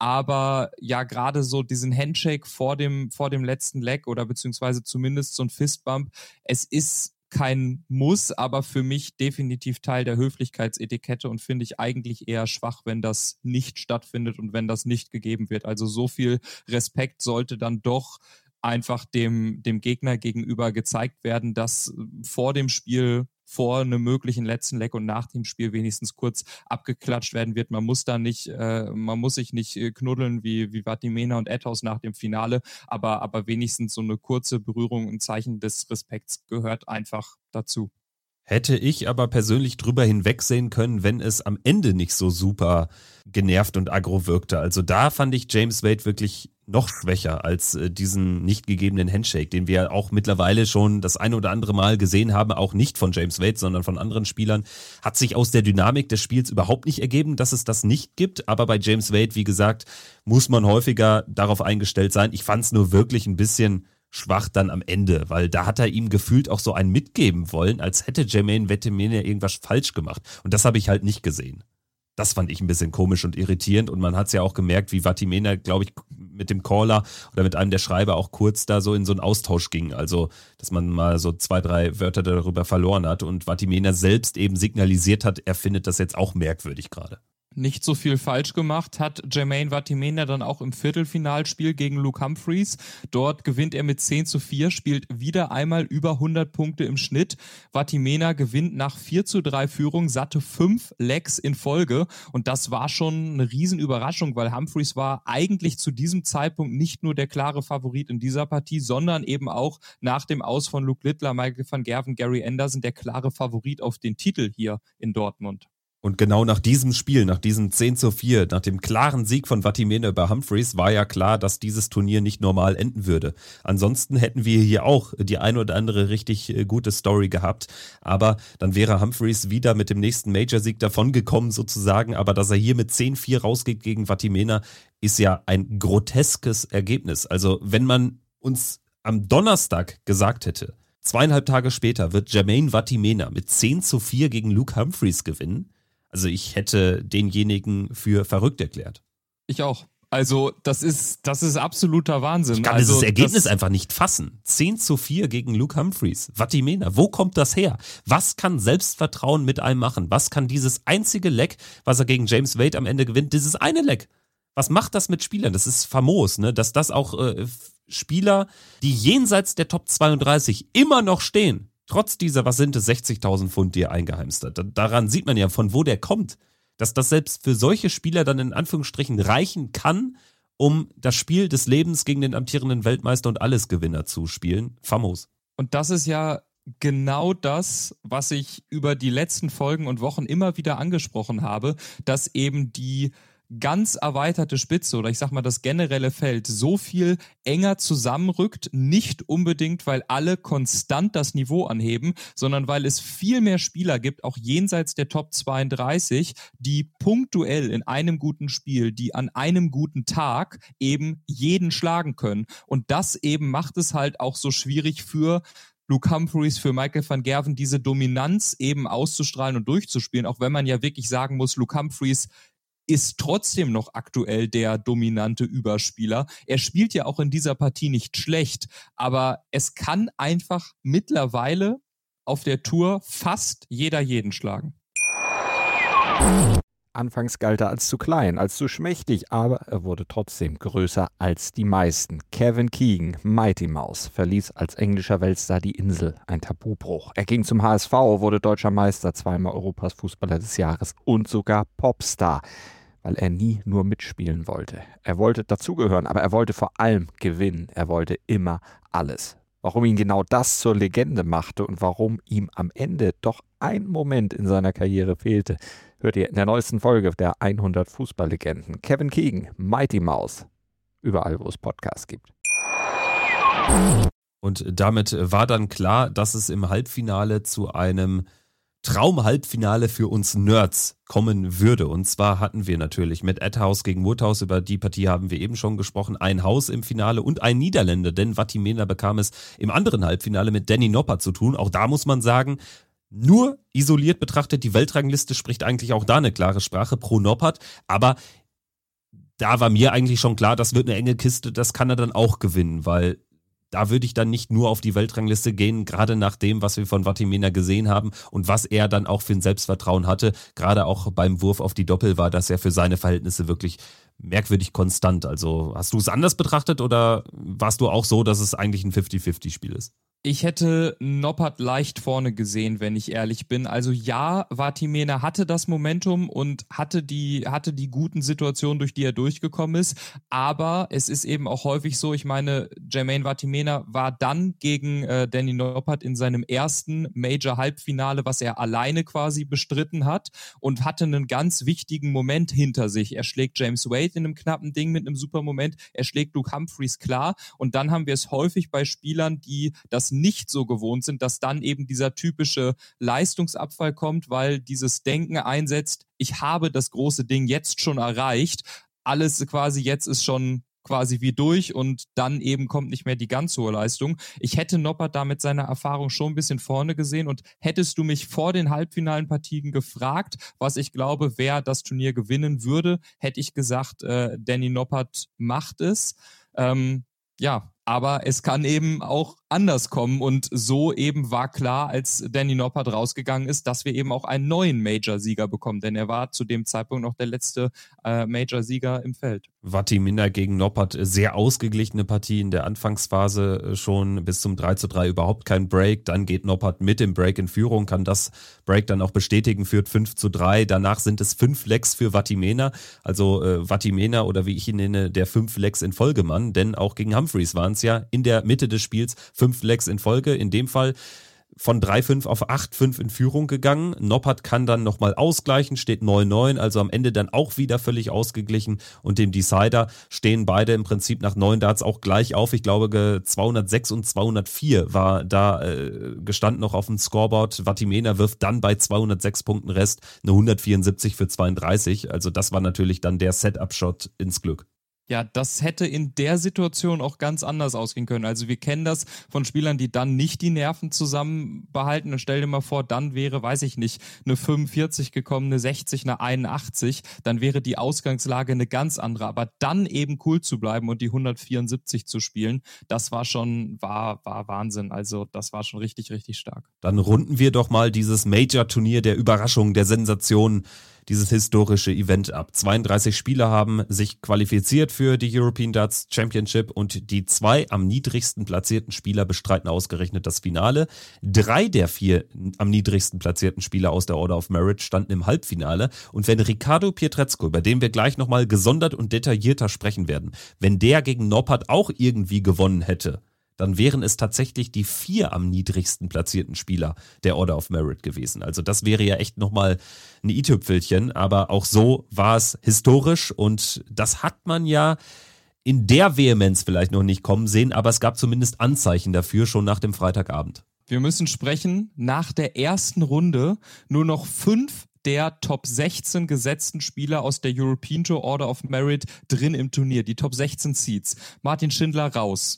Aber ja, gerade so diesen Handshake vor dem, vor dem letzten Leg oder beziehungsweise zumindest so ein Fistbump, es ist kein Muss, aber für mich definitiv Teil der Höflichkeitsetikette und finde ich eigentlich eher schwach, wenn das nicht stattfindet und wenn das nicht gegeben wird. Also so viel Respekt sollte dann doch einfach dem, dem Gegner gegenüber gezeigt werden, dass vor dem Spiel, vor einem möglichen letzten Leg und nach dem Spiel wenigstens kurz abgeklatscht werden wird. Man muss da nicht, äh, man muss sich nicht knuddeln wie, wie Vatimena und Etthaus nach dem Finale, aber, aber wenigstens so eine kurze Berührung, ein Zeichen des Respekts gehört einfach dazu. Hätte ich aber persönlich drüber hinwegsehen können, wenn es am Ende nicht so super genervt und aggro wirkte. Also da fand ich James Wade wirklich noch schwächer als äh, diesen nicht gegebenen Handshake, den wir auch mittlerweile schon das eine oder andere Mal gesehen haben, auch nicht von James Wade, sondern von anderen Spielern. Hat sich aus der Dynamik des Spiels überhaupt nicht ergeben, dass es das nicht gibt. Aber bei James Wade, wie gesagt, muss man häufiger darauf eingestellt sein. Ich fand es nur wirklich ein bisschen schwach dann am Ende, weil da hat er ihm gefühlt auch so einen mitgeben wollen, als hätte Jermaine Vatimena irgendwas falsch gemacht. Und das habe ich halt nicht gesehen. Das fand ich ein bisschen komisch und irritierend und man hat es ja auch gemerkt, wie Vatimena, glaube ich, mit dem Caller oder mit einem der Schreiber auch kurz da so in so einen Austausch ging. Also, dass man mal so zwei, drei Wörter darüber verloren hat und Vatimena selbst eben signalisiert hat, er findet das jetzt auch merkwürdig gerade. Nicht so viel falsch gemacht hat Jermaine Vatimena dann auch im Viertelfinalspiel gegen Luke Humphries. Dort gewinnt er mit zehn zu vier, spielt wieder einmal über hundert Punkte im Schnitt. Vatimena gewinnt nach vier zu drei Führung, satte fünf Legs in Folge und das war schon eine Riesenüberraschung, weil Humphries war eigentlich zu diesem Zeitpunkt nicht nur der klare Favorit in dieser Partie, sondern eben auch nach dem Aus von Luke Littler, Michael van Gerwen, Gary Anderson der klare Favorit auf den Titel hier in Dortmund. Und genau nach diesem Spiel, nach diesem zehn zu vier, nach dem klaren Sieg von Vatimena über Humphries, war ja klar, dass dieses Turnier nicht normal enden würde. Ansonsten hätten wir hier auch die eine oder andere richtig gute Story gehabt. Aber dann wäre Humphries wieder mit dem nächsten Major-Sieg davongekommen sozusagen. Aber dass er hier mit zehn vier rausgeht gegen Vatimena, ist ja ein groteskes Ergebnis. Also wenn man uns am Donnerstag gesagt hätte, zweieinhalb Tage später wird Jermaine Vatimena mit zehn zu vier gegen Luke Humphries gewinnen, also ich hätte denjenigen für verrückt erklärt. Ich auch. Also das ist, das ist absoluter Wahnsinn. Ich kann also, dieses Ergebnis das einfach nicht fassen. zehn zu vier gegen Luke Humphries. Vatimena, wo kommt das her? Was kann Selbstvertrauen mit einem machen? Was kann dieses einzige Leck, was er gegen James Wade am Ende gewinnt, dieses eine Leck? Was macht das mit Spielern? Das ist famos, ne? Dass das auch äh, Spieler, die jenseits der Top zweiunddreißig immer noch stehen, trotz dieser, was sind es, sechzigtausend Pfund, die er eingeheimst hat. Daran sieht man ja, von wo der kommt. Dass das selbst für solche Spieler dann in Anführungsstrichen reichen kann, um das Spiel des Lebens gegen den amtierenden Weltmeister und Allesgewinner zu spielen. Famos. Und das ist ja genau das, was ich über die letzten Folgen und Wochen immer wieder angesprochen habe, dass eben die ganz erweiterte Spitze oder ich sag mal das generelle Feld so viel enger zusammenrückt, nicht unbedingt, weil alle konstant das Niveau anheben, sondern weil es viel mehr Spieler gibt, auch jenseits der Top zweiunddreißig, die punktuell in einem guten Spiel, die an einem guten Tag eben jeden schlagen können. Und das eben macht es halt auch so schwierig für Luke Humphries, für Michael van Gerwen, diese Dominanz eben auszustrahlen und durchzuspielen, auch wenn man ja wirklich sagen muss, Luke Humphries ist trotzdem noch aktuell der dominante Überspieler. Er spielt ja auch in dieser Partie nicht schlecht, aber es kann einfach mittlerweile auf der Tour fast jeder jeden schlagen. Anfangs galt er als zu klein, als zu schmächtig, aber er wurde trotzdem größer als die meisten. Kevin Keegan, Mighty Mouse, verließ als englischer Weltstar die Insel, ein Tabubruch. Er ging zum H S V, wurde deutscher Meister, zweimal Europas Fußballer des Jahres und sogar Popstar, weil er nie nur mitspielen wollte. Er wollte dazugehören, aber er wollte vor allem gewinnen. Er wollte immer alles. Warum ihn genau das zur Legende machte und warum ihm am Ende doch ein Moment in seiner Karriere fehlte, hört ihr in der neuesten Folge der hundert Fußballlegenden. Kevin Keegan, Mighty Mouse, überall, wo es Podcasts gibt. Und damit war dann klar, dass es im Halbfinale zu einem Traum-Halbfinale für uns Nerds kommen würde. Und zwar hatten wir natürlich mit Adhouse gegen Woodhouse, über die Partie haben wir eben schon gesprochen, ein Haus im Finale und ein Niederländer, denn Vatimena bekam es im anderen Halbfinale mit Danny Noppert zu tun. Auch da muss man sagen, nur isoliert betrachtet, die Weltrangliste spricht eigentlich auch da eine klare Sprache pro Noppert, aber da war mir eigentlich schon klar, das wird eine enge Kiste, das kann er dann auch gewinnen, weil da würde ich dann nicht nur auf die Weltrangliste gehen, gerade nach dem, was wir von Vatimena gesehen haben und was er dann auch für ein Selbstvertrauen hatte. Gerade auch beim Wurf auf die Doppel war das ja für seine Verhältnisse wirklich merkwürdig konstant. Also hast du es anders betrachtet oder warst du auch so, dass es eigentlich ein fünfzig fünfzig Spiel ist? Ich hätte Noppert leicht vorne gesehen, wenn ich ehrlich bin. Also ja, Vatimena hatte das Momentum und hatte die, hatte die guten Situationen, durch die er durchgekommen ist. Aber es ist eben auch häufig so, ich meine, Jermaine Vatimena war dann gegen äh, Danny Noppert in seinem ersten Major-Halbfinale, was er alleine quasi bestritten hat und hatte einen ganz wichtigen Moment hinter sich. Er schlägt James Wade in einem knappen Ding mit einem super Moment. Er schlägt Luke Humphreys klar. Und dann haben wir es häufig bei Spielern, die das nicht so gewohnt sind, dass dann eben dieser typische Leistungsabfall kommt, weil dieses Denken einsetzt, ich habe das große Ding jetzt schon erreicht, alles quasi jetzt ist schon quasi wie durch und dann eben kommt nicht mehr die ganz hohe Leistung. Ich hätte Noppert da mit seiner Erfahrung schon ein bisschen vorne gesehen und hättest du mich vor den halbfinalen Partien gefragt, was ich glaube, wer das Turnier gewinnen würde, hätte ich gesagt, äh, Danny Noppert macht es. Ähm, ja, aber es kann eben auch anders kommen und so eben war klar, als Danny Noppert rausgegangen ist, dass wir eben auch einen neuen Major-Sieger bekommen, denn er war zu dem Zeitpunkt noch der letzte äh, Major-Sieger im Feld. Vatimena gegen Noppert, sehr ausgeglichene Partie in der Anfangsphase schon bis zum drei zu drei überhaupt kein Break, dann geht Noppert mit dem Break in Führung, kann das Break dann auch bestätigen, führt fünf zu drei, danach sind es fünf Lecks für Vatimena, also äh, Vatimena oder wie ich ihn nenne, der fünf Lecks in Folgemann, denn auch gegen Humphreys waren es ja in der Mitte des Spiels fünf Lecks in Folge, in dem Fall von drei fünf auf acht fünf in Führung gegangen. Noppert kann dann nochmal ausgleichen, steht neun neun, also am Ende dann auch wieder völlig ausgeglichen und dem Decider stehen beide im Prinzip nach neun Darts auch gleich auf. Ich glaube zweihundertsechs und zweihundertvier war da äh, gestanden noch auf dem Scoreboard. Vatimena wirft dann bei zweihundertsechs Punkten Rest eine hundertvierundsiebzig für zweiunddreißig, also das war natürlich dann der Setup-Shot ins Glück. Ja, das hätte in der Situation auch ganz anders ausgehen können. Also wir kennen das von Spielern, die dann nicht die Nerven zusammenbehalten. Und stell dir mal vor, dann wäre, weiß ich nicht, eine fünfundvierzig gekommen, eine sechzig, eine einundachtzig. Dann wäre die Ausgangslage eine ganz andere. Aber dann eben cool zu bleiben und die hundertvierundsiebzig zu spielen, das war schon, war, war Wahnsinn. Also das war schon richtig, richtig stark. Dann runden wir doch mal dieses Major-Turnier der Überraschung, der Sensation, dieses historische Event ab. zweiunddreißig Spieler haben sich qualifiziert für die European Darts Championship und die zwei am niedrigsten platzierten Spieler bestreiten ausgerechnet das Finale. Drei der vier am niedrigsten platzierten Spieler aus der Order of Merit standen im Halbfinale und wenn Riccardo Pietrezco, über den wir gleich nochmal gesondert und detaillierter sprechen werden, wenn der gegen Noppert auch irgendwie gewonnen hätte, dann wären es tatsächlich die vier am niedrigsten platzierten Spieler der Order of Merit gewesen. Also das wäre ja echt nochmal ein i-Tüpfelchen, aber auch so war es historisch und das hat man ja in der Vehemenz vielleicht noch nicht kommen sehen, aber es gab zumindest Anzeichen dafür schon nach dem Freitagabend. Wir müssen sprechen, nach der ersten Runde nur noch fünf der Top sechzehn gesetzten Spieler aus der European Tour Order of Merit drin im Turnier, die Top sechzehn Seeds. Martin Schindler raus.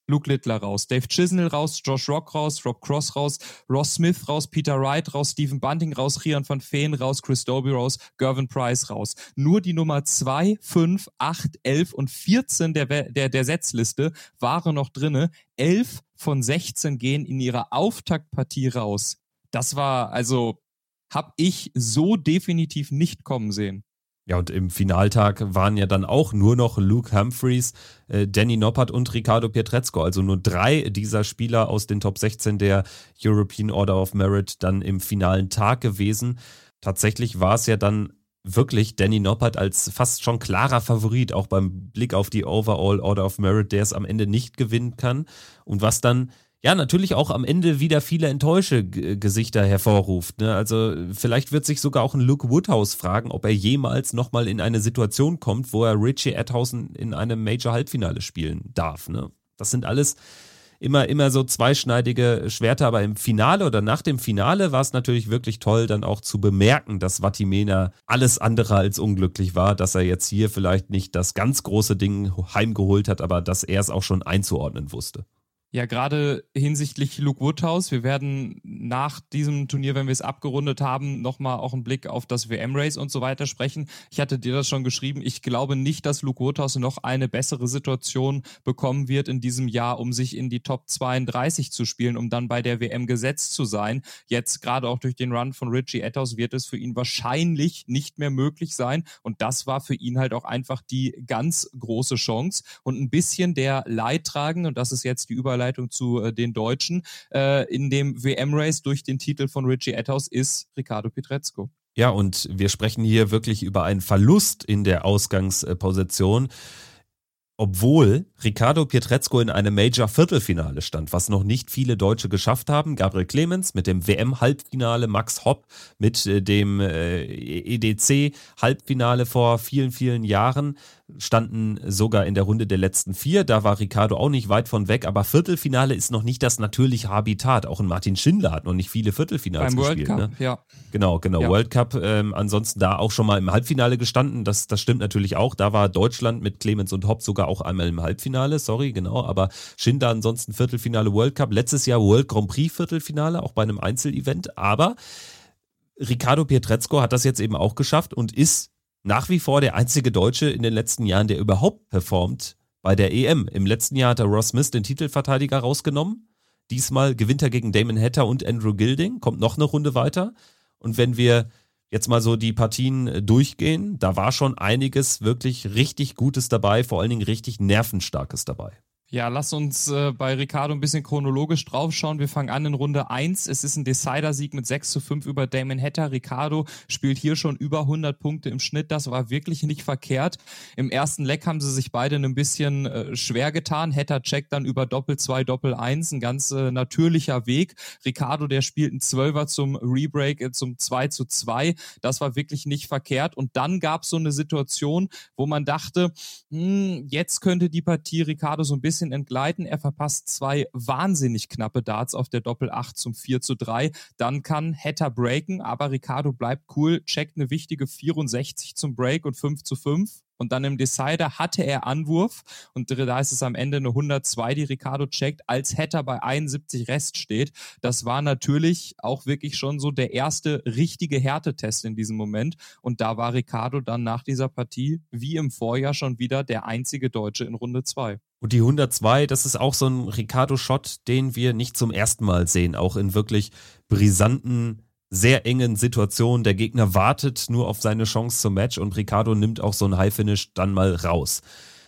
Luke Littler raus, Dave Chisnell raus, Josh Rock raus, Rob Cross raus, Ross Smith raus, Peter Wright raus, Stephen Bunting raus, Rian van Veen raus, Chris Dobie raus, Gervin Price raus. Nur die Nummer zwei, fünf, acht, elf und vierzehn der, der, der Setzliste waren noch drinne. elf von sechzehn gehen in ihrer Auftaktpartie raus. Das war, also, hab ich so definitiv nicht kommen sehen. Ja, und im Finaltag waren ja dann auch nur noch Luke Humphreys, äh, Danny Noppert und Riccardo Pietrezco. Also nur drei dieser Spieler aus den Top sechzehn der European Order of Merit dann im finalen Tag gewesen. Tatsächlich war es ja dann wirklich Danny Noppert als fast schon klarer Favorit, auch beim Blick auf die Overall Order of Merit, der es am Ende nicht gewinnen kann. Und was dann ja natürlich auch am Ende wieder viele enttäuschte G- Gesichter hervorruft. Ne? Also vielleicht wird sich sogar auch ein Luke Woodhouse fragen, ob er jemals nochmal in eine Situation kommt, wo er Richie Adhausen in einem Major-Halbfinale spielen darf. Ne? Das sind alles immer, immer so zweischneidige Schwerter, aber im Finale oder nach dem Finale war es natürlich wirklich toll, dann auch zu bemerken, dass Vatimena alles andere als unglücklich war, dass er jetzt hier vielleicht nicht das ganz große Ding heimgeholt hat, aber dass er es auch schon einzuordnen wusste. Ja, gerade hinsichtlich Luke Woodhouse, wir werden nach diesem Turnier, wenn wir es abgerundet haben, nochmal auch einen Blick auf das W M-Race und so weiter sprechen. Ich hatte dir das schon geschrieben, ich glaube nicht, dass Luke Woodhouse noch eine bessere Situation bekommen wird in diesem Jahr, um sich in die Top zweiunddreißig zu spielen, um dann bei der W M gesetzt zu sein. Jetzt gerade auch durch den Run von Richie Adhouse wird es für ihn wahrscheinlich nicht mehr möglich sein und das war für ihn halt auch einfach die ganz große Chance und ein bisschen der Leidtragende, und das ist jetzt die Überleitung zu äh, den Deutschen, äh, in dem W M-Race durch den Titel von Richie Adhouse ist Riccardo Pietrezco. Ja, und wir sprechen hier wirklich über einen Verlust in der Ausgangsposition, obwohl Riccardo Pietrezco in einem Major-Viertelfinale stand, was noch nicht viele Deutsche geschafft haben. Gabriel Clemens mit dem W M-Halbfinale, Max Hopp mit äh, dem äh, E D C-Halbfinale vor vielen, vielen Jahren standen sogar in der Runde der letzten vier. Da war Riccardo auch nicht weit von weg, aber Viertelfinale ist noch nicht das natürliche Habitat. Auch ein Martin Schindler hat noch nicht viele Viertelfinals Beim gespielt. World Cup, ne? ja. Genau, genau, ja. World Cup. Ähm, ansonsten da auch schon mal im Halbfinale gestanden. Das, das stimmt natürlich auch. Da war Deutschland mit Clemens und Hopp sogar auch einmal im Halbfinale. Sorry, genau. Aber Schindler ansonsten Viertelfinale World Cup. Letztes Jahr World Grand Prix Viertelfinale, auch bei einem Einzelevent. Aber Riccardo Pietrezco hat das jetzt eben auch geschafft und ist nach wie vor der einzige Deutsche in den letzten Jahren, der überhaupt performt bei der E M. Im letzten Jahr hat er Ross Smith, den Titelverteidiger, rausgenommen. Diesmal gewinnt er gegen Damon Hatter und Andrew Gilding, kommt noch eine Runde weiter. Und wenn wir jetzt mal so die Partien durchgehen, da war schon einiges wirklich richtig Gutes dabei, vor allen Dingen richtig Nervenstarkes dabei. Ja, lass uns äh, bei Riccardo ein bisschen chronologisch draufschauen. Wir fangen an in Runde eins. Es ist ein Decider-Sieg mit sechs zu fünf über Damon Hatter. Riccardo spielt hier schon über hundert Punkte im Schnitt. Das war wirklich nicht verkehrt. Im ersten Leg haben sie sich beide ein bisschen äh, schwer getan. Hatter checkt dann über Doppel zwei, Doppel eins. Ein ganz äh, natürlicher Weg. Riccardo, der spielt einen Zwölfer zum Rebreak, äh, zum zwei zu zwei. Das war wirklich nicht verkehrt. Und dann gab es so eine Situation, wo man dachte, hm, jetzt könnte die Partie Riccardo so ein bisschen entgleiten. Er verpasst zwei wahnsinnig knappe Darts auf der Doppel acht zum vier zu drei. Dann kann Hatter breaken, aber Riccardo bleibt cool, checkt eine wichtige vierundsechzig zum Break und fünf zu fünf. Und dann im Decider hatte er Anwurf und da ist es am Ende eine hundertzwei, die Riccardo checkt, als Hatter bei einundsiebzig Rest steht. Das war natürlich auch wirklich schon so der erste richtige Härtetest in diesem Moment. Und da war Riccardo dann nach dieser Partie, wie im Vorjahr, schon wieder der einzige Deutsche in Runde zwei. Und die hundertzwei, das ist auch so ein Riccardo-Shot, den wir nicht zum ersten Mal sehen, auch in wirklich brisanten, sehr engen Situationen. Der Gegner wartet nur auf seine Chance zum Match und Riccardo nimmt auch so ein High-Finish dann mal raus.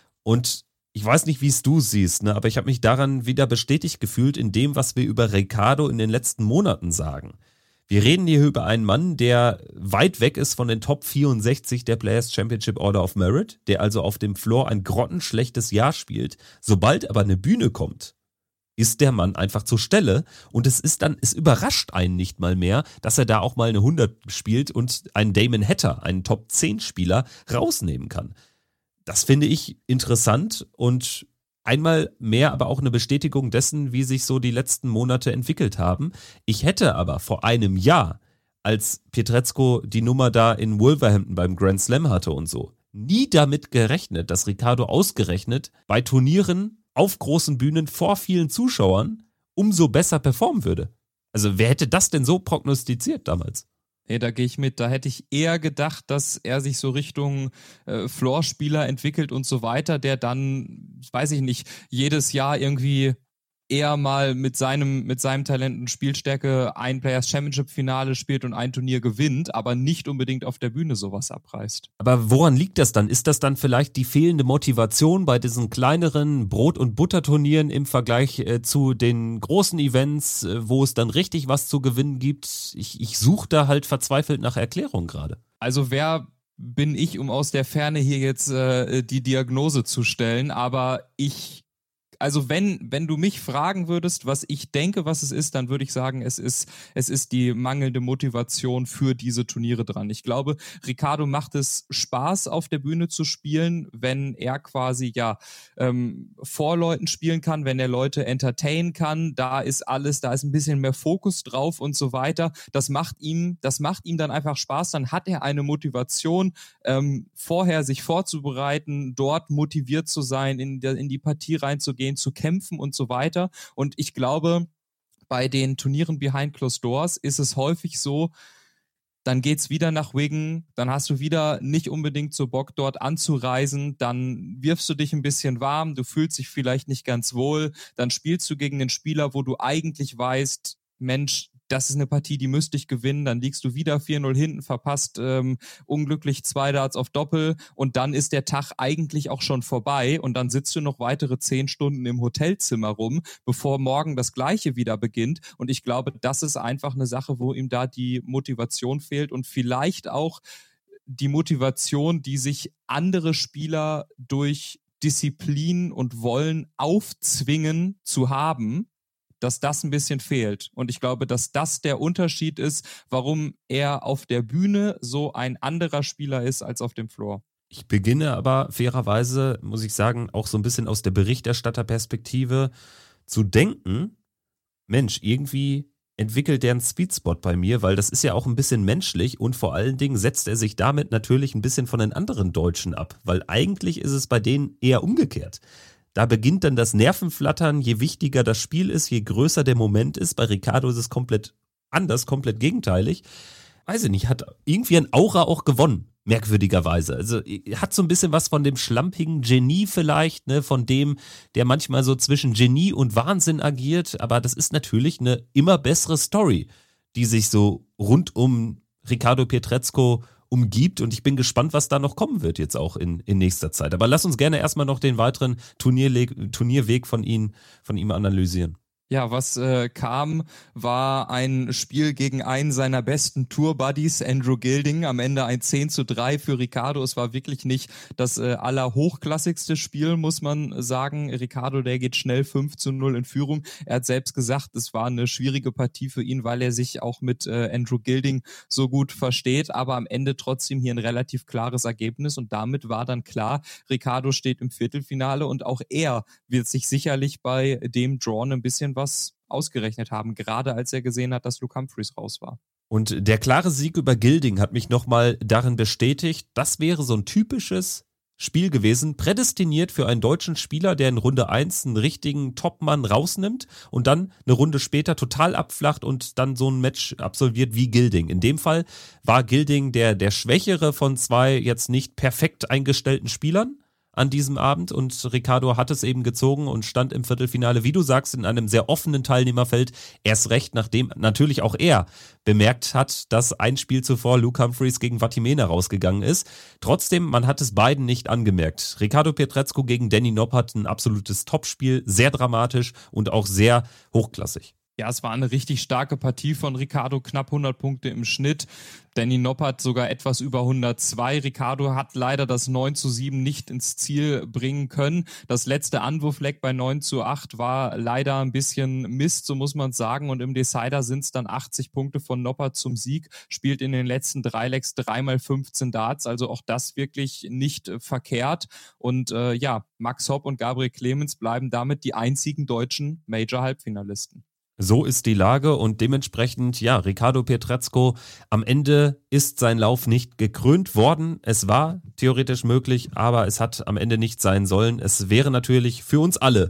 Und ich weiß nicht, wie es du siehst, ne, aber ich habe mich daran wieder bestätigt gefühlt in dem, was wir über Riccardo in den letzten Monaten sagen. Wir reden hier über einen Mann, der weit weg ist von den Top vierundsechzig der Players Championship Order of Merit, der also auf dem Floor ein grottenschlechtes Jahr spielt. Sobald aber eine Bühne kommt, ist der Mann einfach zur Stelle und es ist dann, es überrascht einen nicht mal mehr, dass er da auch mal eine hundert spielt und einen Damon Hatter, einen Top zehn Spieler, rausnehmen kann. Das finde ich interessant und einmal mehr aber auch eine Bestätigung dessen, wie sich so die letzten Monate entwickelt haben. Ich hätte aber vor einem Jahr, als Pietrezco die Nummer da in Wolverhampton beim Grand Slam hatte und so, nie damit gerechnet, dass Riccardo ausgerechnet bei Turnieren auf großen Bühnen vor vielen Zuschauern umso besser performen würde. Also wer hätte das denn so prognostiziert damals? Nee, da gehe ich mit. Da hätte ich eher gedacht, dass er sich so Richtung äh, Floorspieler entwickelt und so weiter, der dann, weiß ich nicht, jedes Jahr irgendwie eher mal mit seinem mit seinem Talent und Spielstärke ein Players Championship Finale spielt und ein Turnier gewinnt, aber nicht unbedingt auf der Bühne sowas abreißt. Aber woran liegt das dann? Ist das dann vielleicht die fehlende Motivation bei diesen kleineren Brot- und Butterturnieren im Vergleich äh, zu den großen Events, äh, wo es dann richtig was zu gewinnen gibt? Ich, ich suche da halt verzweifelt nach Erklärung gerade. Also wer bin ich, um aus der Ferne hier jetzt äh, die Diagnose zu stellen, aber ich Also wenn wenn du mich fragen würdest, was ich denke, was es ist, dann würde ich sagen, es ist es ist die mangelnde Motivation für diese Turniere dran. Ich glaube, Ricardo macht es Spaß, auf der Bühne zu spielen, wenn er quasi ja ähm, vor Leuten spielen kann, wenn er Leute entertainen kann. Da ist alles, da ist ein bisschen mehr Fokus drauf und so weiter. Das macht ihm, das macht ihm dann einfach Spaß. Dann hat er eine Motivation, ähm, vorher sich vorzubereiten, dort motiviert zu sein, in, der, in die Partie reinzugehen, zu kämpfen und so weiter. Und ich glaube, bei den Turnieren behind closed doors ist es häufig so, dann geht's wieder nach Wigan, dann hast du wieder nicht unbedingt so Bock, dort anzureisen, dann wirfst du dich ein bisschen warm, du fühlst dich vielleicht nicht ganz wohl, dann spielst du gegen den Spieler, wo du eigentlich weißt, Mensch, das ist eine Partie, die müsste ich gewinnen, dann liegst du wieder vier null hinten, verpasst ähm, unglücklich zwei Darts auf Doppel und dann ist der Tag eigentlich auch schon vorbei und dann sitzt du noch weitere zehn Stunden im Hotelzimmer rum, bevor morgen das Gleiche wieder beginnt und ich glaube, das ist einfach eine Sache, wo ihm da die Motivation fehlt und vielleicht auch die Motivation, die sich andere Spieler durch Disziplin und Wollen aufzwingen zu haben, dass das ein bisschen fehlt. Und ich glaube, dass das der Unterschied ist, warum er auf der Bühne so ein anderer Spieler ist als auf dem Floor. Ich beginne aber fairerweise, muss ich sagen, auch so ein bisschen aus der Berichterstatterperspektive zu denken, Mensch, irgendwie entwickelt der einen Sweetspot bei mir, weil das ist ja auch ein bisschen menschlich und vor allen Dingen setzt er sich damit natürlich ein bisschen von den anderen Deutschen ab, weil eigentlich ist es bei denen eher umgekehrt. Da beginnt dann das Nervenflattern, je wichtiger das Spiel ist, je größer der Moment ist. Bei Ricardo ist es komplett anders, komplett gegenteilig. Weiß ich nicht, hat irgendwie ein Aura auch gewonnen, merkwürdigerweise. Also hat so ein bisschen was von dem schlampigen Genie vielleicht, ne, von dem, der manchmal so zwischen Genie und Wahnsinn agiert. Aber das ist natürlich eine immer bessere Story, die sich so rund um Ricardo Pietrezco umgibt und ich bin gespannt, was da noch kommen wird jetzt auch in, in nächster Zeit. Aber lass uns gerne erstmal noch den weiteren Turnierle- Turnierweg von ihm, von ihm analysieren. Ja, was äh, kam, war ein Spiel gegen einen seiner besten Tour-Buddies, Andrew Gilding. Am Ende ein zehn zu drei für Ricardo. Es war wirklich nicht das äh, allerhochklassigste Spiel, muss man sagen. Ricardo, der geht schnell fünf zu null in Führung. Er hat selbst gesagt, es war eine schwierige Partie für ihn, weil er sich auch mit äh, Andrew Gilding so gut versteht. Aber am Ende trotzdem hier ein relativ klares Ergebnis. Und damit war dann klar, Ricardo steht im Viertelfinale und auch er wird sich sicherlich bei dem Drawn ein bisschen was ausgerechnet haben, gerade als er gesehen hat, dass Luke Humphries raus war. Und der klare Sieg über Gilding hat mich nochmal darin bestätigt, das wäre so ein typisches Spiel gewesen, prädestiniert für einen deutschen Spieler, der in Runde eins einen richtigen Topmann rausnimmt und dann eine Runde später total abflacht und dann so ein Match absolviert wie Gilding. In dem Fall war Gilding der, der schwächere von zwei jetzt nicht perfekt eingestellten Spielern an diesem Abend und Ricardo hat es eben gezogen und stand im Viertelfinale, wie du sagst, in einem sehr offenen Teilnehmerfeld. Erst recht, nachdem natürlich auch er bemerkt hat, dass ein Spiel zuvor Luke Humphries gegen Vatimena rausgegangen ist. Trotzdem, man hat es beiden nicht angemerkt. Ricardo Pietrezco gegen Danny Noppert, ein absolutes Topspiel, sehr dramatisch und auch sehr hochklassig. Ja, es war eine richtig starke Partie von Ricardo, knapp hundert Punkte im Schnitt. Danny Noppert sogar etwas über hundertzwei. Ricardo hat leider das neun zu sieben nicht ins Ziel bringen können. Das letzte Anwurfleck bei neun zu acht war leider ein bisschen Mist, so muss man sagen. Und im Decider sind es dann achtzig Punkte von Noppert zum Sieg. Spielt in den letzten drei Lecks dreimal fünfzehn Darts. Also auch das wirklich nicht äh, verkehrt. Und äh, ja, Max Hopp und Gabriel Clemens bleiben damit die einzigen deutschen Major-Halbfinalisten. So ist die Lage und dementsprechend, ja, Ricardo Pietrezco, am Ende ist sein Lauf nicht gekrönt worden. Es war theoretisch möglich, aber es hat am Ende nicht sein sollen. Es wäre natürlich für uns alle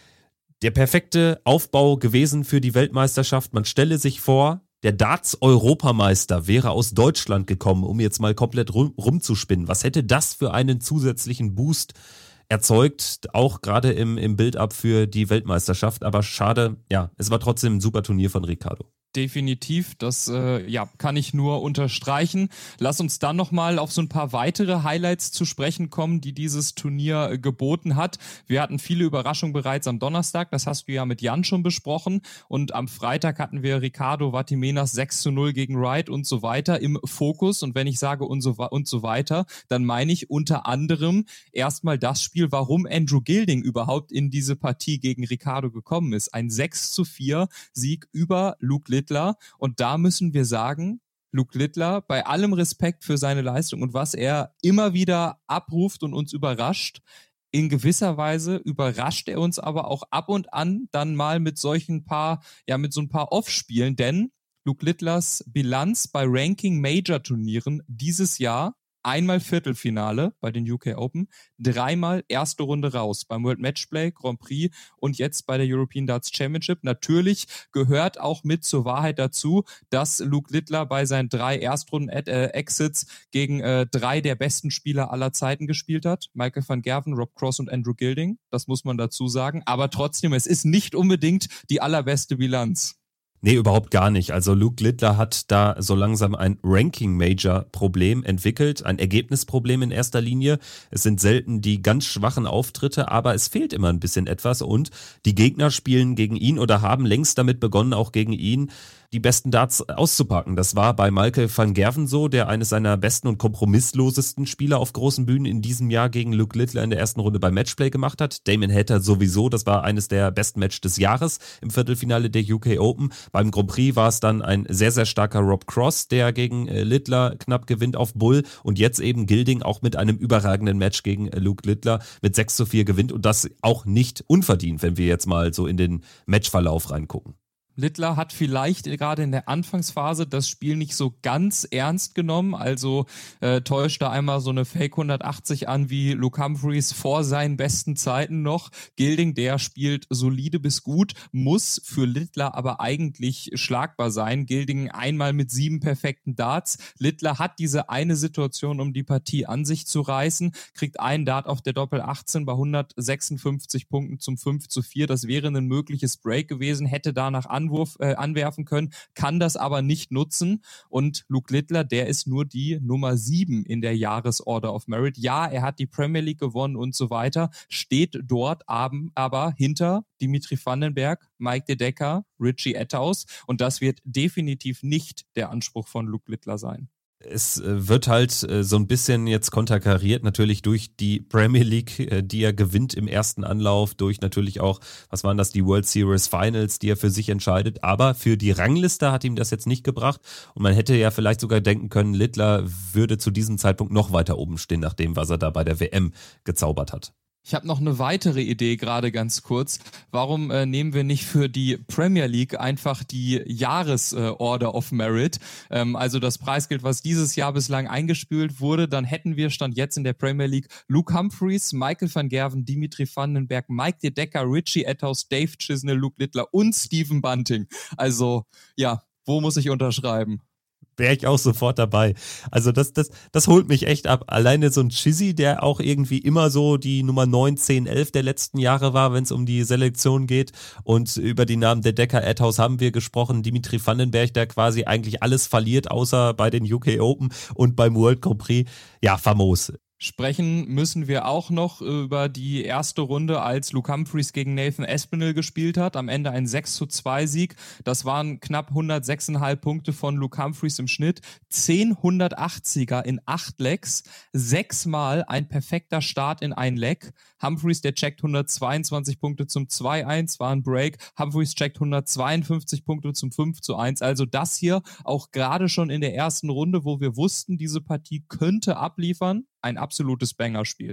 der perfekte Aufbau gewesen für die Weltmeisterschaft. Man stelle sich vor, der Darts-Europameister wäre aus Deutschland gekommen, um jetzt mal komplett rum, rumzuspinnen. Was hätte das für einen zusätzlichen Boost erzeugt, auch gerade im, im Build-up für die Weltmeisterschaft. Aber schade, ja, es war trotzdem ein super Turnier von Ricardo. Definitiv, das äh, ja, kann ich nur unterstreichen. Lass uns dann nochmal auf so ein paar weitere Highlights zu sprechen kommen, die dieses Turnier äh, geboten hat. Wir hatten viele Überraschungen bereits am Donnerstag, das hast du ja mit Jan schon besprochen. Und am Freitag hatten wir Ricardo Vatimenas sechs zu null gegen Wright und so weiter im Fokus. Und wenn ich sage und so, und so weiter, dann meine ich unter anderem erstmal das Spiel, warum Andrew Gilding überhaupt in diese Partie gegen Ricardo gekommen ist. Ein sechs zu vier Sieg über Luke Littler. Und da müssen wir sagen, Luke Littler, bei allem Respekt für seine Leistung und was er immer wieder abruft und uns überrascht, in gewisser Weise überrascht er uns aber auch ab und an dann mal mit solchen paar, ja, mit so ein paar Off-Spielen, denn Luke Littlers Bilanz bei Ranking-Major-Turnieren dieses Jahr: einmal Viertelfinale bei den U K Open, dreimal erste Runde raus beim World Matchplay, Grand Prix und jetzt bei der European Darts Championship. Natürlich gehört auch mit zur Wahrheit dazu, dass Luke Littler bei seinen drei Erstrunden-Exits gegen äh, drei der besten Spieler aller Zeiten gespielt hat. Michael van Gerwen, Rob Cross und Andrew Gilding. Das muss man dazu sagen. Aber trotzdem, es ist nicht unbedingt die allerbeste Bilanz. Nee, überhaupt gar nicht. Also Luke Littler hat da so langsam ein Ranking-Major-Problem entwickelt, ein Ergebnisproblem in erster Linie. Es sind selten die ganz schwachen Auftritte, aber es fehlt immer ein bisschen etwas und die Gegner spielen gegen ihn oder haben längst damit begonnen, auch gegen ihn die besten Darts auszupacken. Das war bei Michael van Gerwen so, der eines seiner besten und kompromisslosesten Spieler auf großen Bühnen in diesem Jahr gegen Luke Littler in der ersten Runde beim Matchplay gemacht hat. Damon Hatter sowieso, das war eines der besten Matches des Jahres im Viertelfinale der U K Open. Beim Grand Prix war es dann ein sehr, sehr starker Rob Cross, der gegen Littler knapp gewinnt auf Bull und jetzt eben Gilding auch mit einem überragenden Match gegen Luke Littler mit sechs zu vier gewinnt und das auch nicht unverdient, wenn wir jetzt mal so in den Matchverlauf reingucken. Littler hat vielleicht gerade in der Anfangsphase das Spiel nicht so ganz ernst genommen, also äh, täuscht da einmal so eine Fake hundertachtzig an wie Luke Humphreys vor seinen besten Zeiten noch. Gilding, der spielt solide bis gut, muss für Littler aber eigentlich schlagbar sein. Gilding einmal mit sieben perfekten Darts. Littler hat diese eine Situation, um die Partie an sich zu reißen, kriegt einen Dart auf der Doppel achtzehn bei hundertsechsundfünfzig Punkten zum fünf zu vier. Das wäre ein mögliches Break gewesen, hätte danach an Anwurf, äh, anwerfen können, kann das aber nicht nutzen und Luke Littler, der ist nur die Nummer sieben in der Jahresorder of Merit. Ja, er hat die Premier League gewonnen und so weiter, steht dort aber hinter Dimitri Vandenberg, Mike De Decker, Richie Etthaus und das wird definitiv nicht der Anspruch von Luke Littler sein. Es wird halt so ein bisschen jetzt konterkariert, natürlich durch die Premier League, die er gewinnt im ersten Anlauf, durch natürlich auch, was waren das, die World Series Finals, die er für sich entscheidet, aber für die Rangliste hat ihm das jetzt nicht gebracht und man hätte ja vielleicht sogar denken können, Littler würde zu diesem Zeitpunkt noch weiter oben stehen, nach dem, was er da bei der W M gezaubert hat. Ich habe noch eine weitere Idee, gerade ganz kurz. Warum äh, nehmen wir nicht für die Premier League einfach die Jahresorder äh, of Merit? Ähm, also das Preisgeld, was dieses Jahr bislang eingespült wurde, dann hätten wir Stand jetzt in der Premier League Luke Humphreys, Michael van Gerwen, Dimitri Vandenberg, Mike De Decker, Richie Etthaus, Dave Chisnell, Luke Littler und Stephen Bunting. Also ja, wo muss ich unterschreiben? Wäre ich auch sofort dabei. Also das, das, das holt mich echt ab. Alleine so ein Chizzy, der auch irgendwie immer so die Nummer neun, zehn, elf der letzten Jahre war, wenn es um die Selektion geht. Und über die Namen De Decker, Etthaus haben wir gesprochen. Dimitri Vandenberg, der quasi eigentlich alles verliert, außer bei den U K Open und beim World Grand Prix. Ja, famos. Sprechen müssen wir auch noch über die erste Runde, als Luke Humphreys gegen Nathan Aspinall gespielt hat. Am Ende ein sechs zu zwei Sieg. Das waren knapp hundertsechs Komma fünf Punkte von Luke Humphreys im Schnitt. zehn hundertachtziger in acht Legs. Sechsmal ein perfekter Start in ein Leg. Humphreys, der checkt hundertzweiundzwanzig Punkte zum zwei eins, war ein Break. Humphreys checkt hundertzweiundfünfzig Punkte zum fünf zu eins. Also das hier auch gerade schon in der ersten Runde, wo wir wussten, diese Partie könnte abliefern. Ein absolutes Banger-Spiel.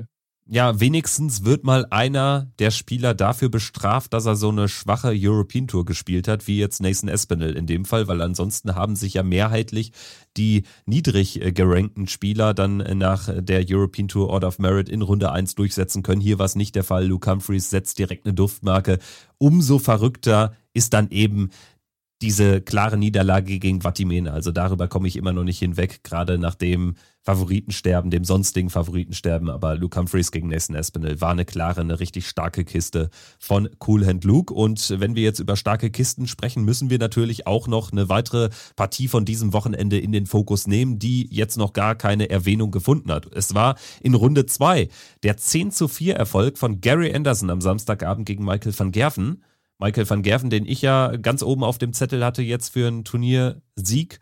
ja, wenigstens wird mal einer der Spieler dafür bestraft, dass er so eine schwache European Tour gespielt hat, wie jetzt Nathan Espinel in dem Fall, weil ansonsten haben sich ja mehrheitlich die niedrig gerankten Spieler dann nach der European Tour Order of Merit in Runde eins durchsetzen können. Hier war es nicht der Fall. Luke Humphries setzt direkt eine Duftmarke. Umso verrückter ist dann eben diese klare Niederlage gegen Vatimena. Also darüber komme ich immer noch nicht hinweg, gerade nach dem Favoritensterben, dem sonstigen Favoritensterben. Aber Luke Humphries gegen Nathan Espinel war eine klare, eine richtig starke Kiste von Cool Hand Luke. Und wenn wir jetzt über starke Kisten sprechen, müssen wir natürlich auch noch eine weitere Partie von diesem Wochenende in den Fokus nehmen, die jetzt noch gar keine Erwähnung gefunden hat. Es war in Runde zwei der zehn zu vier Erfolg von Gary Anderson am Samstagabend gegen Michael van Gerven. Michael van Gerven, den ich ja ganz oben auf dem Zettel hatte jetzt für einen Turniersieg.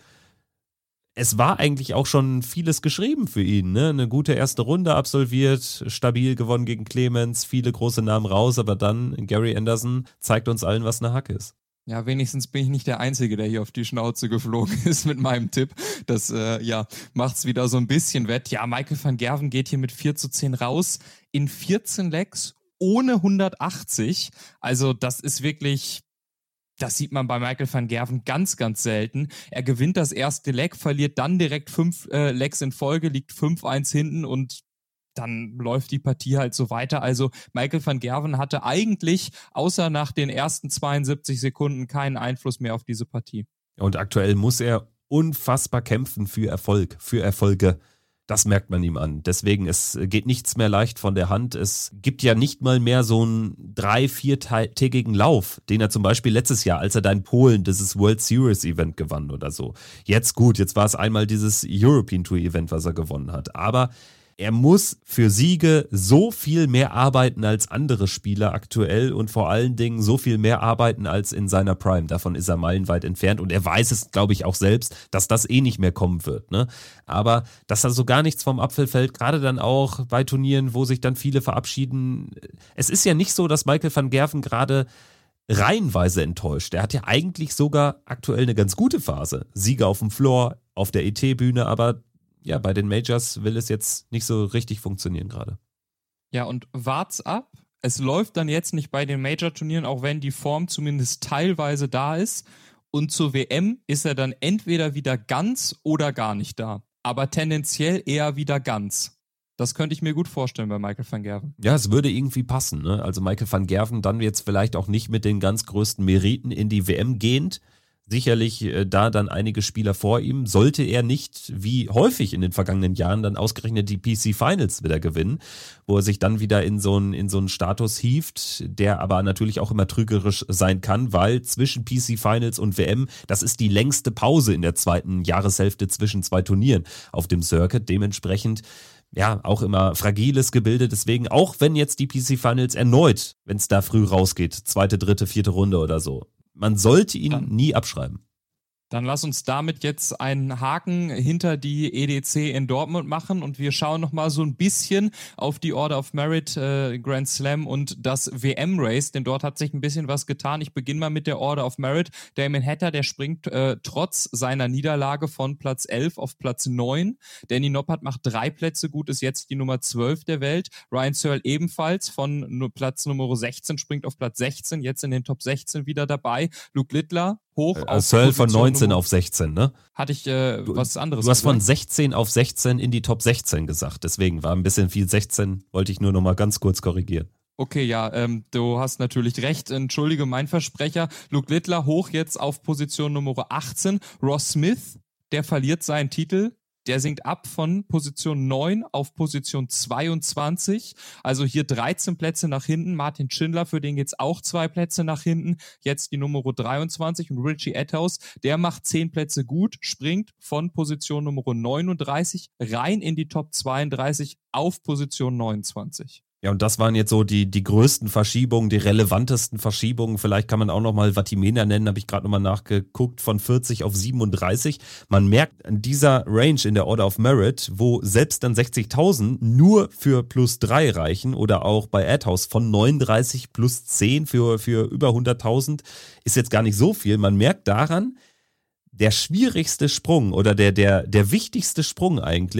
Es war eigentlich auch schon vieles geschrieben für ihn, ne? Eine gute erste Runde absolviert, stabil gewonnen gegen Clemens, viele große Namen raus, aber dann Gary Anderson zeigt uns allen, was eine Hack ist. Ja, wenigstens bin ich nicht der Einzige, der hier auf die Schnauze geflogen ist mit meinem Tipp. Das äh, ja, macht's wieder so ein bisschen wett. Ja, Michael van Gerven geht hier mit vier zu zehn raus in vierzehn Legs ohne hundertachtzig. Also das ist wirklich, das sieht man bei Michael van Gerven ganz, ganz selten. Er gewinnt das erste Leg, verliert dann direkt fünf äh, Legs in Folge, liegt fünf eins hinten und dann läuft die Partie halt so weiter. Also Michael van Gerven hatte eigentlich, außer nach den ersten zweiundsiebzig Sekunden, keinen Einfluss mehr auf diese Partie. Und aktuell muss er unfassbar kämpfen für Erfolg, für Erfolge. Das merkt man ihm an. Deswegen, es geht nichts mehr leicht von der Hand. Es gibt ja nicht mal mehr so einen drei-, viertägigen Lauf, den er zum Beispiel letztes Jahr, als er da in Polen dieses World Series Event gewann oder so. Jetzt gut, jetzt war es einmal dieses European Tour Event, was er gewonnen hat. Aber er muss für Siege so viel mehr arbeiten als andere Spieler aktuell und vor allen Dingen so viel mehr arbeiten als in seiner Prime. Davon ist er meilenweit entfernt und er weiß es, glaube ich, auch selbst, dass das eh nicht mehr kommen wird, ne? Aber dass da so gar nichts vom Apfel fällt, gerade dann auch bei Turnieren, wo sich dann viele verabschieden. Es ist ja nicht so, dass Michael van Gerven gerade reihenweise enttäuscht. Er hat ja eigentlich sogar aktuell eine ganz gute Phase. Siege auf dem Floor, auf der E T-Bühne, aber ja, bei den Majors will es jetzt nicht so richtig funktionieren gerade. Ja, und wart's ab. Es läuft dann jetzt nicht bei den Major-Turnieren, auch wenn die Form zumindest teilweise da ist. Und zur W M ist er dann entweder wieder ganz oder gar nicht da. Aber tendenziell eher wieder ganz. Das könnte ich mir gut vorstellen bei Michael van Gerven. Ja, es würde irgendwie passen, ne? Also Michael van Gerven dann jetzt vielleicht auch nicht mit den ganz größten Meriten in die W M gehend. Sicherlich äh, da dann einige Spieler vor ihm. Sollte er nicht, wie häufig in den vergangenen Jahren, dann ausgerechnet die P C Finals wieder gewinnen, wo er sich dann wieder in so einen in so einen Status hieft, der aber natürlich auch immer trügerisch sein kann, weil zwischen P C Finals und W M, das ist die längste Pause in der zweiten Jahreshälfte zwischen zwei Turnieren auf dem Circuit. Dementsprechend ja, auch immer fragiles Gebilde, deswegen auch wenn jetzt die P C Finals erneut, wenn es da früh rausgeht, zweite, dritte, vierte Runde oder so, man sollte ihn dann nie abschreiben. Dann lass uns damit jetzt einen Haken hinter die E D C in Dortmund machen und wir schauen nochmal so ein bisschen auf die Order of Merit äh, Grand Slam und das W M-Race, denn dort hat sich ein bisschen was getan. Ich beginne mal mit der Order of Merit. Damon Hatter, der springt äh, trotz seiner Niederlage von Platz elf auf Platz neun. Danny Noppert macht drei Plätze gut, ist jetzt die Nummer zwölf der Welt. Ryan Searle ebenfalls von nur Platz Nummer sechzehn, springt auf Platz sechzehn, jetzt in den Top sechzehn wieder dabei. Luke Littler hoch äh, auf Searle von neunzehn auf sechzehn, ne? Hatte ich äh, was anderes Du hast gesagt? von sechzehn auf sechzehn in die Top sechzehn gesagt, deswegen war ein bisschen viel sechzehn, wollte ich nur noch mal ganz kurz korrigieren. Okay, ja, ähm, du hast natürlich recht. Entschuldige, mein Versprecher. Luke Littler hoch jetzt auf Position Nummer achtzehn. Ross Smith, der verliert seinen Titel. Der sinkt ab von Position neun auf Position zweiundzwanzig. Also hier dreizehn Plätze nach hinten. Martin Schindler, für den geht's auch zwei Plätze nach hinten. Jetzt die Nummer dreiundzwanzig. Und Richie Etthaus, der macht zehn Plätze gut, springt von Position Nummer neununddreißig rein in die Top zweiunddreißig auf Position neunundzwanzig. Ja, und das waren jetzt so die die größten Verschiebungen, die relevantesten Verschiebungen. Vielleicht kann man auch nochmal Vatimena nennen, habe ich gerade nochmal nachgeguckt, von vierzig auf siebenunddreißig. Man merkt an dieser Range in der Order of Merit, wo selbst dann sechzigtausend nur für plus drei reichen oder auch bei Etthaus von neununddreißig plus zehn für, für über hunderttausend, ist jetzt gar nicht so viel. Man merkt daran, der schwierigste Sprung oder der, der, der wichtigste Sprung eigentlich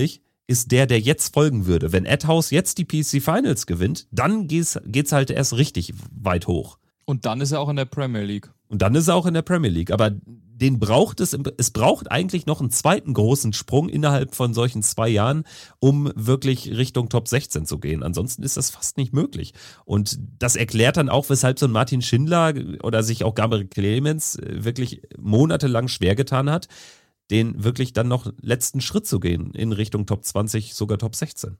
ist der, der jetzt folgen würde. Wenn Etthaus jetzt die P C Finals gewinnt, dann geht's, geht's halt erst richtig weit hoch. Und dann ist er auch in der Premier League. Und dann ist er auch in der Premier League. Aber den braucht es, es braucht eigentlich noch einen zweiten großen Sprung innerhalb von solchen zwei Jahren, um wirklich Richtung Top sechzehn zu gehen. Ansonsten ist das fast nicht möglich. Und das erklärt dann auch, weshalb so ein Martin Schindler oder sich auch Gabriel Clemens wirklich monatelang schwer getan hat, den wirklich dann noch letzten Schritt zu gehen in Richtung Top zwanzig, sogar Top sechzehn.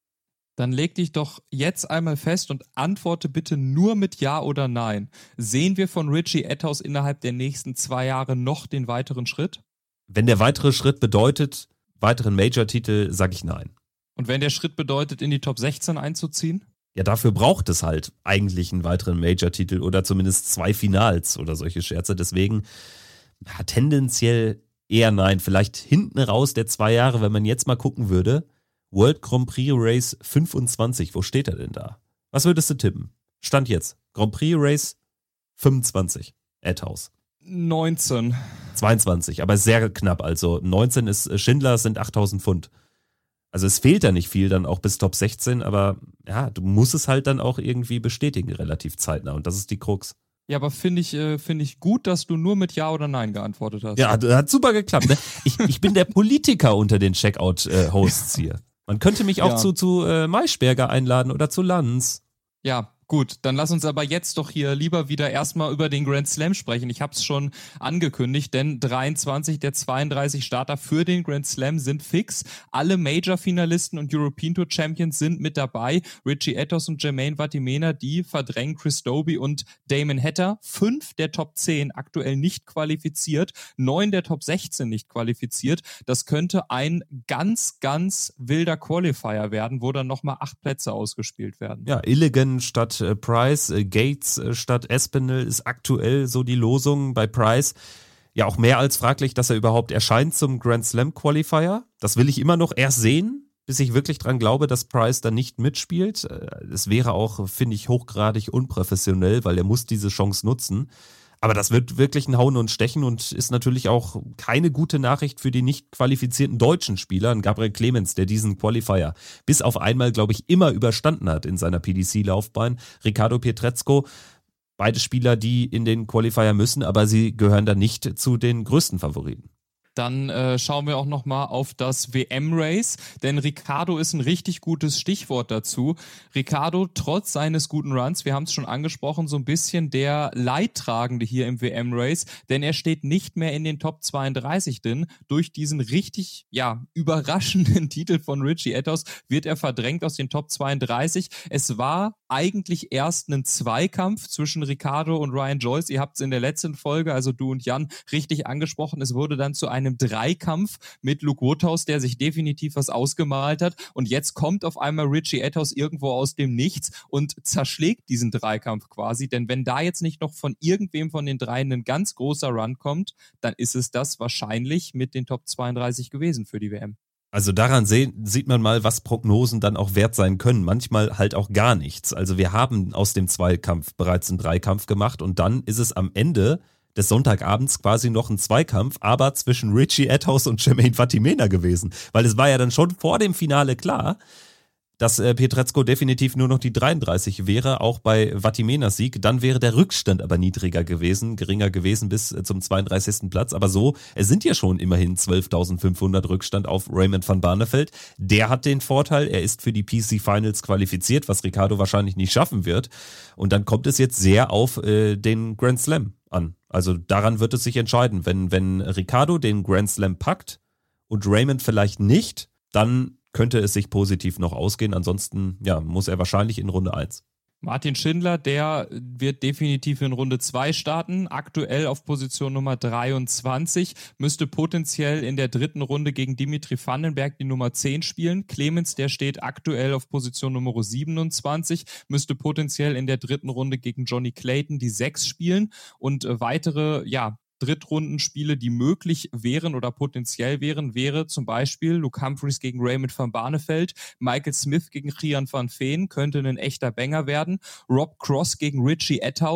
Dann leg dich doch jetzt einmal fest und antworte bitte nur mit Ja oder Nein. Sehen wir von Richie Etthaus innerhalb der nächsten zwei Jahre noch den weiteren Schritt? Wenn der weitere Schritt bedeutet, weiteren Major-Titel, sage ich nein. Und wenn der Schritt bedeutet, in die Top sechzehn einzuziehen? Ja, dafür braucht es halt eigentlich einen weiteren Major-Titel oder zumindest zwei Finals oder solche Scherze. Deswegen ja, tendenziell eher nein. Vielleicht hinten raus der zwei Jahre, wenn man jetzt mal gucken würde, World Grand Prix Race fünfundzwanzig, wo steht er denn da? Was würdest du tippen? Stand jetzt. Grand Prix Race fünfundzwanzig. Etthaus. neunzehn. zweiundzwanzig, aber sehr knapp. Also neunzehn ist Schindler, sind achttausend Pfund. Also es fehlt da nicht viel dann auch bis Top sechzehn, aber ja, du musst es halt dann auch irgendwie bestätigen, relativ zeitnah. Und das ist die Krux. Ja, aber finde ich, äh, finde ich gut, dass du nur mit Ja oder Nein geantwortet hast. Ja, hat super geklappt. Ne? Ich, ich bin der Politiker unter den Checkout-Hosts hier. Man könnte mich auch ja. zu, zu äh, Maischberger einladen oder zu Lanz. Ja, gut, dann lass uns aber jetzt doch hier lieber wieder erstmal über den Grand Slam sprechen. Ich habe es schon angekündigt, denn dreiundzwanzig der zweiunddreißig Starter für den Grand Slam sind fix. Alle Major-Finalisten und European Tour Champions sind mit dabei. Richie Etthaus und Jermaine Vatimena, die verdrängen Chris Dobey und Damon Hatter. Fünf der Top zehn aktuell nicht qualifiziert, neun der Top sechzehn nicht qualifiziert. Das könnte ein ganz, ganz wilder Qualifier werden, wo dann nochmal acht Plätze ausgespielt werden. Ja, Illigan statt Price, Gates statt Espinel ist aktuell so die Losung bei Price. Ja, auch mehr als fraglich, dass er überhaupt erscheint zum Grand Slam Qualifier. Das will ich immer noch erst sehen, bis ich wirklich dran glaube, dass Price da nicht mitspielt. Es wäre auch, finde ich, hochgradig unprofessionell, weil er muss diese Chance nutzen. Aber das wird wirklich ein Hauen und Stechen und ist natürlich auch keine gute Nachricht für die nicht qualifizierten deutschen Spieler. Gabriel Clemens, der diesen Qualifier bis auf einmal, glaube ich, immer überstanden hat in seiner P D C-Laufbahn. Riccardo Pietrezco, beide Spieler, die in den Qualifier müssen, aber sie gehören da nicht zu den größten Favoriten. Dann äh, schauen wir auch nochmal auf das W M-Race, denn Riccardo ist ein richtig gutes Stichwort dazu. Riccardo, trotz seines guten Runs, wir haben es schon angesprochen, so ein bisschen der Leidtragende hier im W M-Race, denn er steht nicht mehr in den Top zweiunddreißig drin. Durch diesen richtig, ja, überraschenden Titel von Richie Etthaus wird er verdrängt aus den Top zweiunddreißig. Es war eigentlich erst ein Zweikampf zwischen Riccardo und Ryan Joyce. Ihr habt es in der letzten Folge, also du und Jan, richtig angesprochen. Es wurde dann zu einem einem Dreikampf mit Luke Woodhouse, der sich definitiv was ausgemalt hat. Und jetzt kommt auf einmal Richie Etthaus irgendwo aus dem Nichts und zerschlägt diesen Dreikampf quasi. Denn wenn da jetzt nicht noch von irgendwem von den dreien ein ganz großer Run kommt, dann ist es das wahrscheinlich mit den Top zweiunddreißig gewesen für die W M. Also daran seh, sieht man mal, was Prognosen dann auch wert sein können. Manchmal halt auch gar nichts. Also wir haben aus dem Zweikampf bereits einen Dreikampf gemacht und dann ist es am Ende des Sonntagabends quasi noch ein Zweikampf, aber zwischen Richie Etthaus und Jermaine Vatimena gewesen. Weil es war ja dann schon vor dem Finale klar, dass äh, Pietrezco definitiv nur noch die dreiunddreißig wäre, auch bei Vatimenas Sieg. Dann wäre der Rückstand aber niedriger gewesen, geringer gewesen bis äh, zum zweiunddreißigsten Platz. Aber so, es sind ja schon immerhin zwölftausendfünfhundert Rückstand auf Raymond van Barneveld. Der hat den Vorteil, er ist für die P C Finals qualifiziert, was Riccardo wahrscheinlich nicht schaffen wird. Und dann kommt es jetzt sehr auf äh, den Grand Slam an. Also daran wird es sich entscheiden. Wenn, wenn Riccardo den Grand Slam packt und Raymond vielleicht nicht, dann könnte es sich positiv noch ausgehen. Ansonsten ja, muss er wahrscheinlich in Runde eins. Martin Schindler, der wird definitiv in Runde zwei starten, aktuell auf Position Nummer dreiundzwanzig, müsste potenziell in der dritten Runde gegen Dimitri Vandenberg die Nummer zehn spielen. Clemens, der steht aktuell auf Position Nummer siebenundzwanzig, müsste potenziell in der dritten Runde gegen Johnny Clayton die sechs spielen und weitere, ja, Drittrundenspiele, die möglich wären oder potenziell wären, wäre zum Beispiel Luke Humphries gegen Raymond van Barneveld, Michael Smith gegen Gian van Veen, könnte ein echter Banger werden, Rob Cross gegen Richie Etthaus,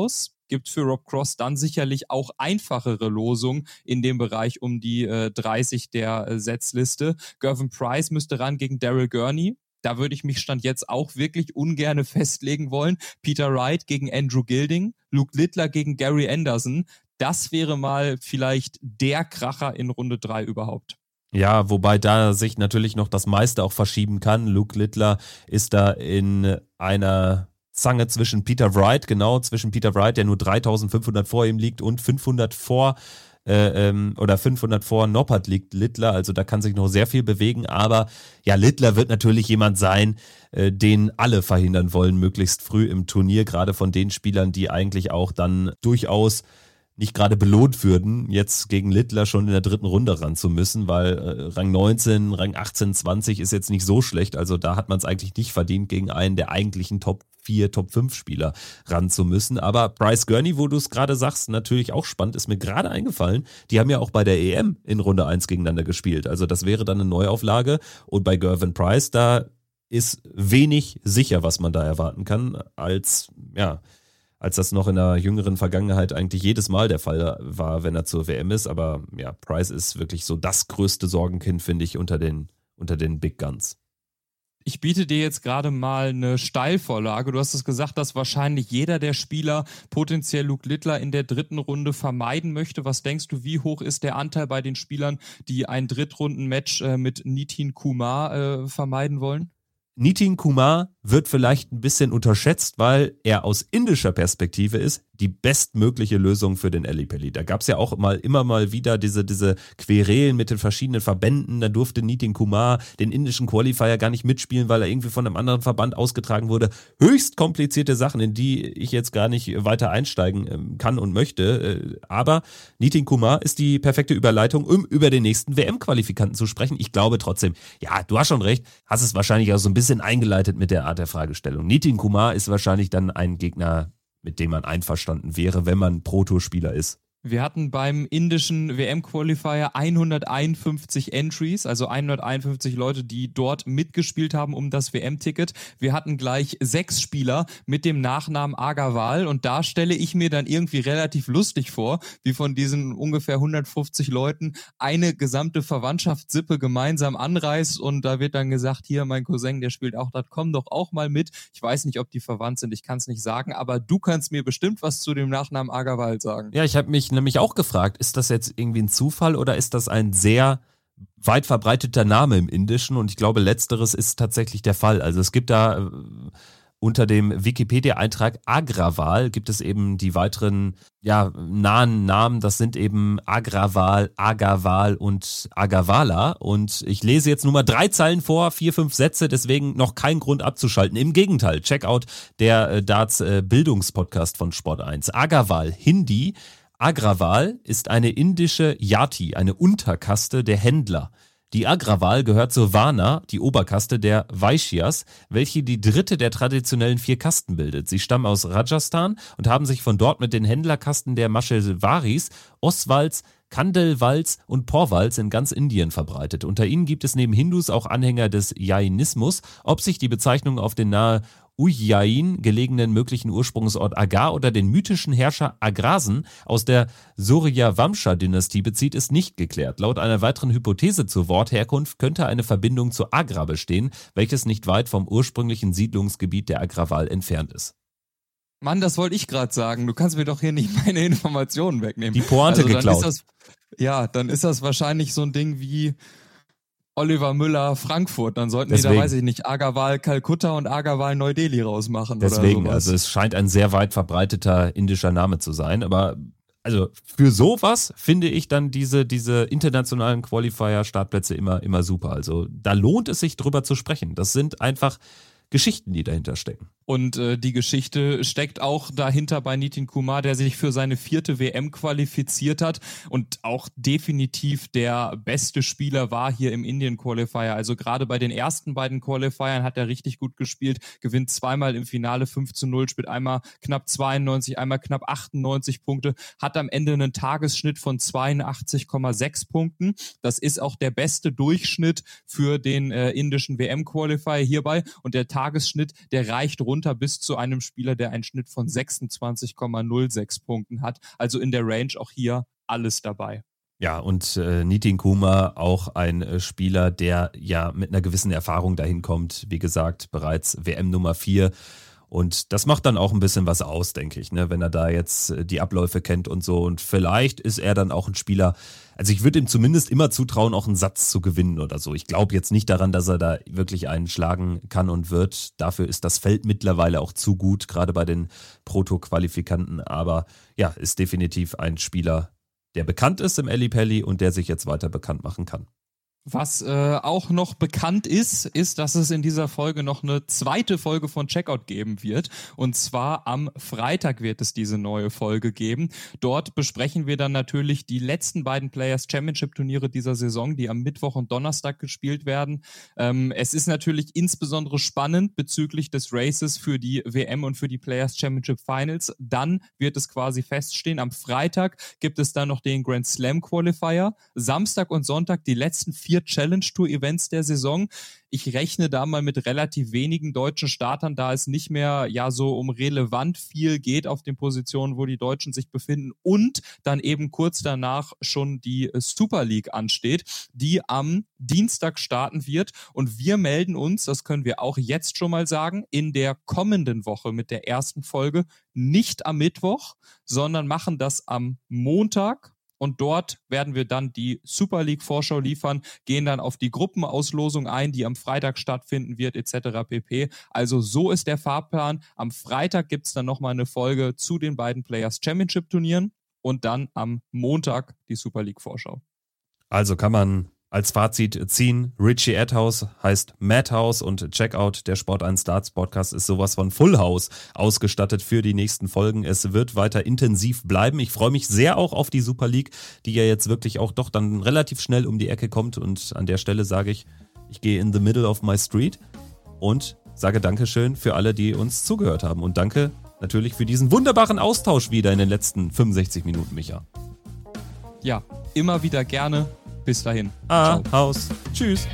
gibt für Rob Cross dann sicherlich auch einfachere Losungen in dem Bereich um die äh, dreißig der äh, Setzliste. Gervin Price müsste ran gegen Daryl Gurney. Da würde ich mich Stand jetzt auch wirklich ungerne festlegen wollen. Peter Wright gegen Andrew Gilding, Luke Littler gegen Gary Anderson. Das wäre mal vielleicht der Kracher in Runde drei überhaupt. Ja, wobei da sich natürlich noch das meiste auch verschieben kann. Luke Littler ist da in einer Zange zwischen Peter Wright, genau, zwischen Peter Wright, der nur dreitausendfünfhundert vor ihm liegt, und fünfhundert vor Äh, ähm, oder fünfhundert vor Noppert liegt Littler, also da kann sich noch sehr viel bewegen, aber ja, Littler wird natürlich jemand sein, äh, den alle verhindern wollen, möglichst früh im Turnier, gerade von den Spielern, die eigentlich auch dann durchaus nicht gerade belohnt würden, jetzt gegen Littler schon in der dritten Runde ran zu müssen, weil äh, Rang neunzehn, Rang achtzehn, zwanzig ist jetzt nicht so schlecht, also da hat man es eigentlich nicht verdient, gegen einen der eigentlichen Top vier, Top fünf Spieler ran zu müssen. Aber Bryce Gurney, wo du es gerade sagst, natürlich auch spannend, ist mir gerade eingefallen, die haben ja auch bei der E M in Runde eins gegeneinander gespielt, also das wäre dann eine Neuauflage, und bei Gervin Price, da ist wenig sicher, was man da erwarten kann, als, ja, als das noch in der jüngeren Vergangenheit eigentlich jedes Mal der Fall war, wenn er zur W M ist. Aber ja, Price ist wirklich so das größte Sorgenkind, finde ich, unter den, unter den Big Guns. Ich biete dir jetzt gerade mal eine Steilvorlage. Du hast es gesagt, dass wahrscheinlich jeder der Spieler potenziell Luke Littler in der dritten Runde vermeiden möchte. Was denkst du, wie hoch ist der Anteil bei den Spielern, die ein Drittrunden-Match äh, mit Nitin Kumar äh, vermeiden wollen? Nitin Kumar wird vielleicht ein bisschen unterschätzt, weil er aus indischer Perspektive ist die bestmögliche Lösung für den Ellipelli. Da gab es ja auch mal immer mal wieder diese, diese Querelen mit den verschiedenen Verbänden. Da durfte Nitin Kumar den indischen Qualifier gar nicht mitspielen, weil er irgendwie von einem anderen Verband ausgetragen wurde. Höchst komplizierte Sachen, in die ich jetzt gar nicht weiter einsteigen kann und möchte. Aber Nitin Kumar ist die perfekte Überleitung, um über den nächsten W M-Qualifikanten zu sprechen. Ich glaube trotzdem, ja, du hast schon recht, hast es wahrscheinlich auch so ein bisschen eingeleitet mit der Art der Fragestellung. Nitin Kumar ist wahrscheinlich dann ein Gegner, mit dem man einverstanden wäre, wenn man Pro-Tour-Spieler ist. Wir hatten beim indischen W M-Qualifier hunderteinundfünfzig Entries, also hunderteinundfünfzig Leute, die dort mitgespielt haben um das W M-Ticket. Wir hatten gleich sechs Spieler mit dem Nachnamen Agarwal, und da stelle ich mir dann irgendwie relativ lustig vor, wie von diesen ungefähr hundertfünfzig Leuten eine gesamte Verwandtschaftssippe gemeinsam anreist, und da wird dann gesagt, hier, mein Cousin, der spielt auch dort, komm doch auch mal mit. Ich weiß nicht, ob die verwandt sind, ich kann es nicht sagen, aber du kannst mir bestimmt was zu dem Nachnamen Agarwal sagen. Ja, ich habe mich nämlich auch gefragt, ist das jetzt irgendwie ein Zufall oder ist das ein sehr weit verbreiteter Name im Indischen? Und ich glaube, letzteres ist tatsächlich der Fall. Also es gibt da äh, unter dem Wikipedia-Eintrag Agrawal gibt es eben die weiteren ja, nahen Namen. Das sind eben Agrawal, Agarwal und Agarwala. Und ich lese jetzt nur mal drei Zeilen vor, vier, fünf Sätze, deswegen noch kein Grund abzuschalten. Im Gegenteil, check out der äh, Darts-Bildungspodcast äh, von Sport eins. Agarwal, Hindi. Agrawal ist eine indische Yati, eine Unterkaste der Händler. Die Agrawal gehört zur Varna, die Oberkaste der Vaishyas, welche die dritte der traditionellen vier Kasten bildet. Sie stammen aus Rajasthan und haben sich von dort mit den Händlerkasten der Mashvaris, Oswals, Khandelwals und Porwals in ganz Indien verbreitet. Unter ihnen gibt es neben Hindus auch Anhänger des Jainismus. Ob sich die Bezeichnung auf den nahe Ujjain gelegenen möglichen Ursprungsort Agar oder den mythischen Herrscher Agrasen aus der Surya-Vamsha-Dynastie bezieht, ist nicht geklärt. Laut einer weiteren Hypothese zur Wortherkunft könnte eine Verbindung zu Agra bestehen, welches nicht weit vom ursprünglichen Siedlungsgebiet der Agrawal entfernt ist. Mann, das wollte ich gerade sagen. Du kannst mir doch hier nicht meine Informationen wegnehmen. Die Pointe also, dann geklaut. Ist das, ja, dann ist das wahrscheinlich so ein Ding wie Oliver Müller Frankfurt. Dann sollten Deswegen. die da, weiß ich nicht, Agarwal Kalkutta und Agarwal Neu-Delhi rausmachen. Deswegen, oder sowas. Also es scheint ein sehr weit verbreiteter indischer Name zu sein. Aber also für sowas finde ich dann diese, diese internationalen Qualifier-Startplätze immer, immer super. Also da lohnt es sich drüber zu sprechen. Das sind einfach Geschichten, die dahinter stecken. Und äh, die Geschichte steckt auch dahinter bei Nitin Kumar, der sich für seine vierte W M qualifiziert hat und auch definitiv der beste Spieler war hier im Indian Qualifier. Also gerade bei den ersten beiden Qualifiern hat er richtig gut gespielt, gewinnt zweimal im Finale fünf zu null, spielt einmal knapp zweiundneunzig, einmal knapp achtundneunzig Punkte, hat am Ende einen Tagesschnitt von zweiundachtzig Komma sechs Punkten. Das ist auch der beste Durchschnitt für den äh, indischen W M Qualifier hierbei, und der Tagesschnitt, der reicht rund runter bis zu einem Spieler, der einen Schnitt von sechsundzwanzig Komma null sechs Punkten hat. Also in der Range auch hier alles dabei. Ja, und äh, Nitin Kuma auch ein äh, Spieler, der ja mit einer gewissen Erfahrung dahin kommt. Wie gesagt, bereits W M Nummer vier. Und das macht dann auch ein bisschen was aus, denke ich, ne? Wenn er da jetzt äh, die Abläufe kennt und so. Und vielleicht ist er dann auch ein Spieler, also ich würde ihm zumindest immer zutrauen, auch einen Satz zu gewinnen oder so. Ich glaube jetzt nicht daran, dass er da wirklich einen schlagen kann und wird. Dafür ist das Feld mittlerweile auch zu gut, gerade bei den Proto-Qualifikanten. Aber ja, ist definitiv ein Spieler, der bekannt ist im Ellipelli und der sich jetzt weiter bekannt machen kann. Was äh, auch noch bekannt ist, ist, dass es in dieser Folge noch eine zweite Folge von Checkout geben wird. Und zwar am Freitag wird es diese neue Folge geben. Dort besprechen wir dann natürlich die letzten beiden Players Championship Turniere dieser Saison, die am Mittwoch und Donnerstag gespielt werden. Ähm, es ist natürlich insbesondere spannend bezüglich des Races für die W M und für die Players Championship Finals. Dann wird es quasi feststehen. Am Freitag gibt es dann noch den Grand Slam Qualifier. Samstag und Sonntag die letzten vier Challenge-Tour-Events der Saison. Ich rechne da mal mit relativ wenigen deutschen Startern, da es nicht mehr ja so um relevant viel geht auf den Positionen, wo die Deutschen sich befinden, und dann eben kurz danach schon die Super League ansteht, die am Dienstag starten wird, und wir melden uns, das können wir auch jetzt schon mal sagen, in der kommenden Woche mit der ersten Folge nicht am Mittwoch, sondern machen das am Montag. Und dort werden wir dann die Super League-Vorschau liefern, gehen dann auf die Gruppenauslosung ein, die am Freitag stattfinden wird, et cetera pp. Also so ist der Fahrplan. Am Freitag gibt es dann nochmal eine Folge zu den beiden Players Championship-Turnieren und dann am Montag die Super League-Vorschau. Also kann man als Fazit ziehen, Richie Adhouse heißt Madhouse und Checkout, der Sport eins Darts Podcast, ist sowas von Full House ausgestattet für die nächsten Folgen. Es wird weiter intensiv bleiben. Ich freue mich sehr auch auf die Super League, die ja jetzt wirklich auch doch dann relativ schnell um die Ecke kommt, und an der Stelle sage ich, ich gehe in the middle of my street und sage Dankeschön für alle, die uns zugehört haben, und danke natürlich für diesen wunderbaren Austausch wieder in den letzten fünfundsechzig Minuten, Micha. Ja, immer wieder gerne. Bis dahin. Ah, Haus. Tschüss.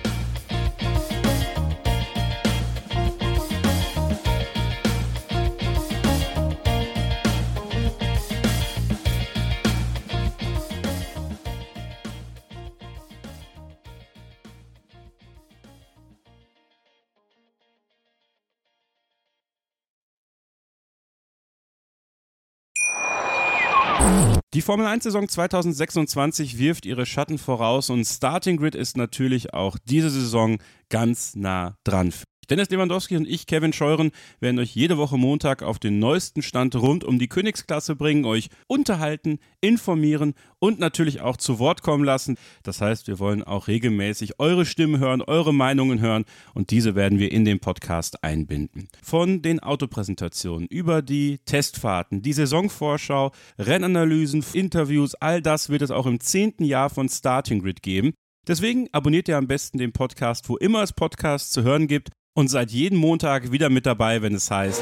Die Formel eins Saison zwanzig sechsundzwanzig wirft ihre Schatten voraus, und Starting Grid ist natürlich auch diese Saison ganz nah dran. Dennis Lewandowski und ich, Kevin Scheuren, werden euch jede Woche Montag auf den neuesten Stand rund um die Königsklasse bringen, euch unterhalten, informieren und natürlich auch zu Wort kommen lassen. Das heißt, wir wollen auch regelmäßig eure Stimmen hören, eure Meinungen hören, und diese werden wir in den Podcast einbinden. Von den Autopräsentationen über die Testfahrten, die Saisonvorschau, Rennanalysen, Interviews, all das wird es auch im zehnten Jahr von Starting Grid geben. Deswegen abonniert ihr am besten den Podcast, wo immer es Podcasts zu hören gibt, und seid jeden Montag wieder mit dabei, wenn es heißt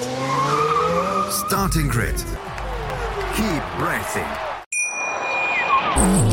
Starting Grid. Keep racing.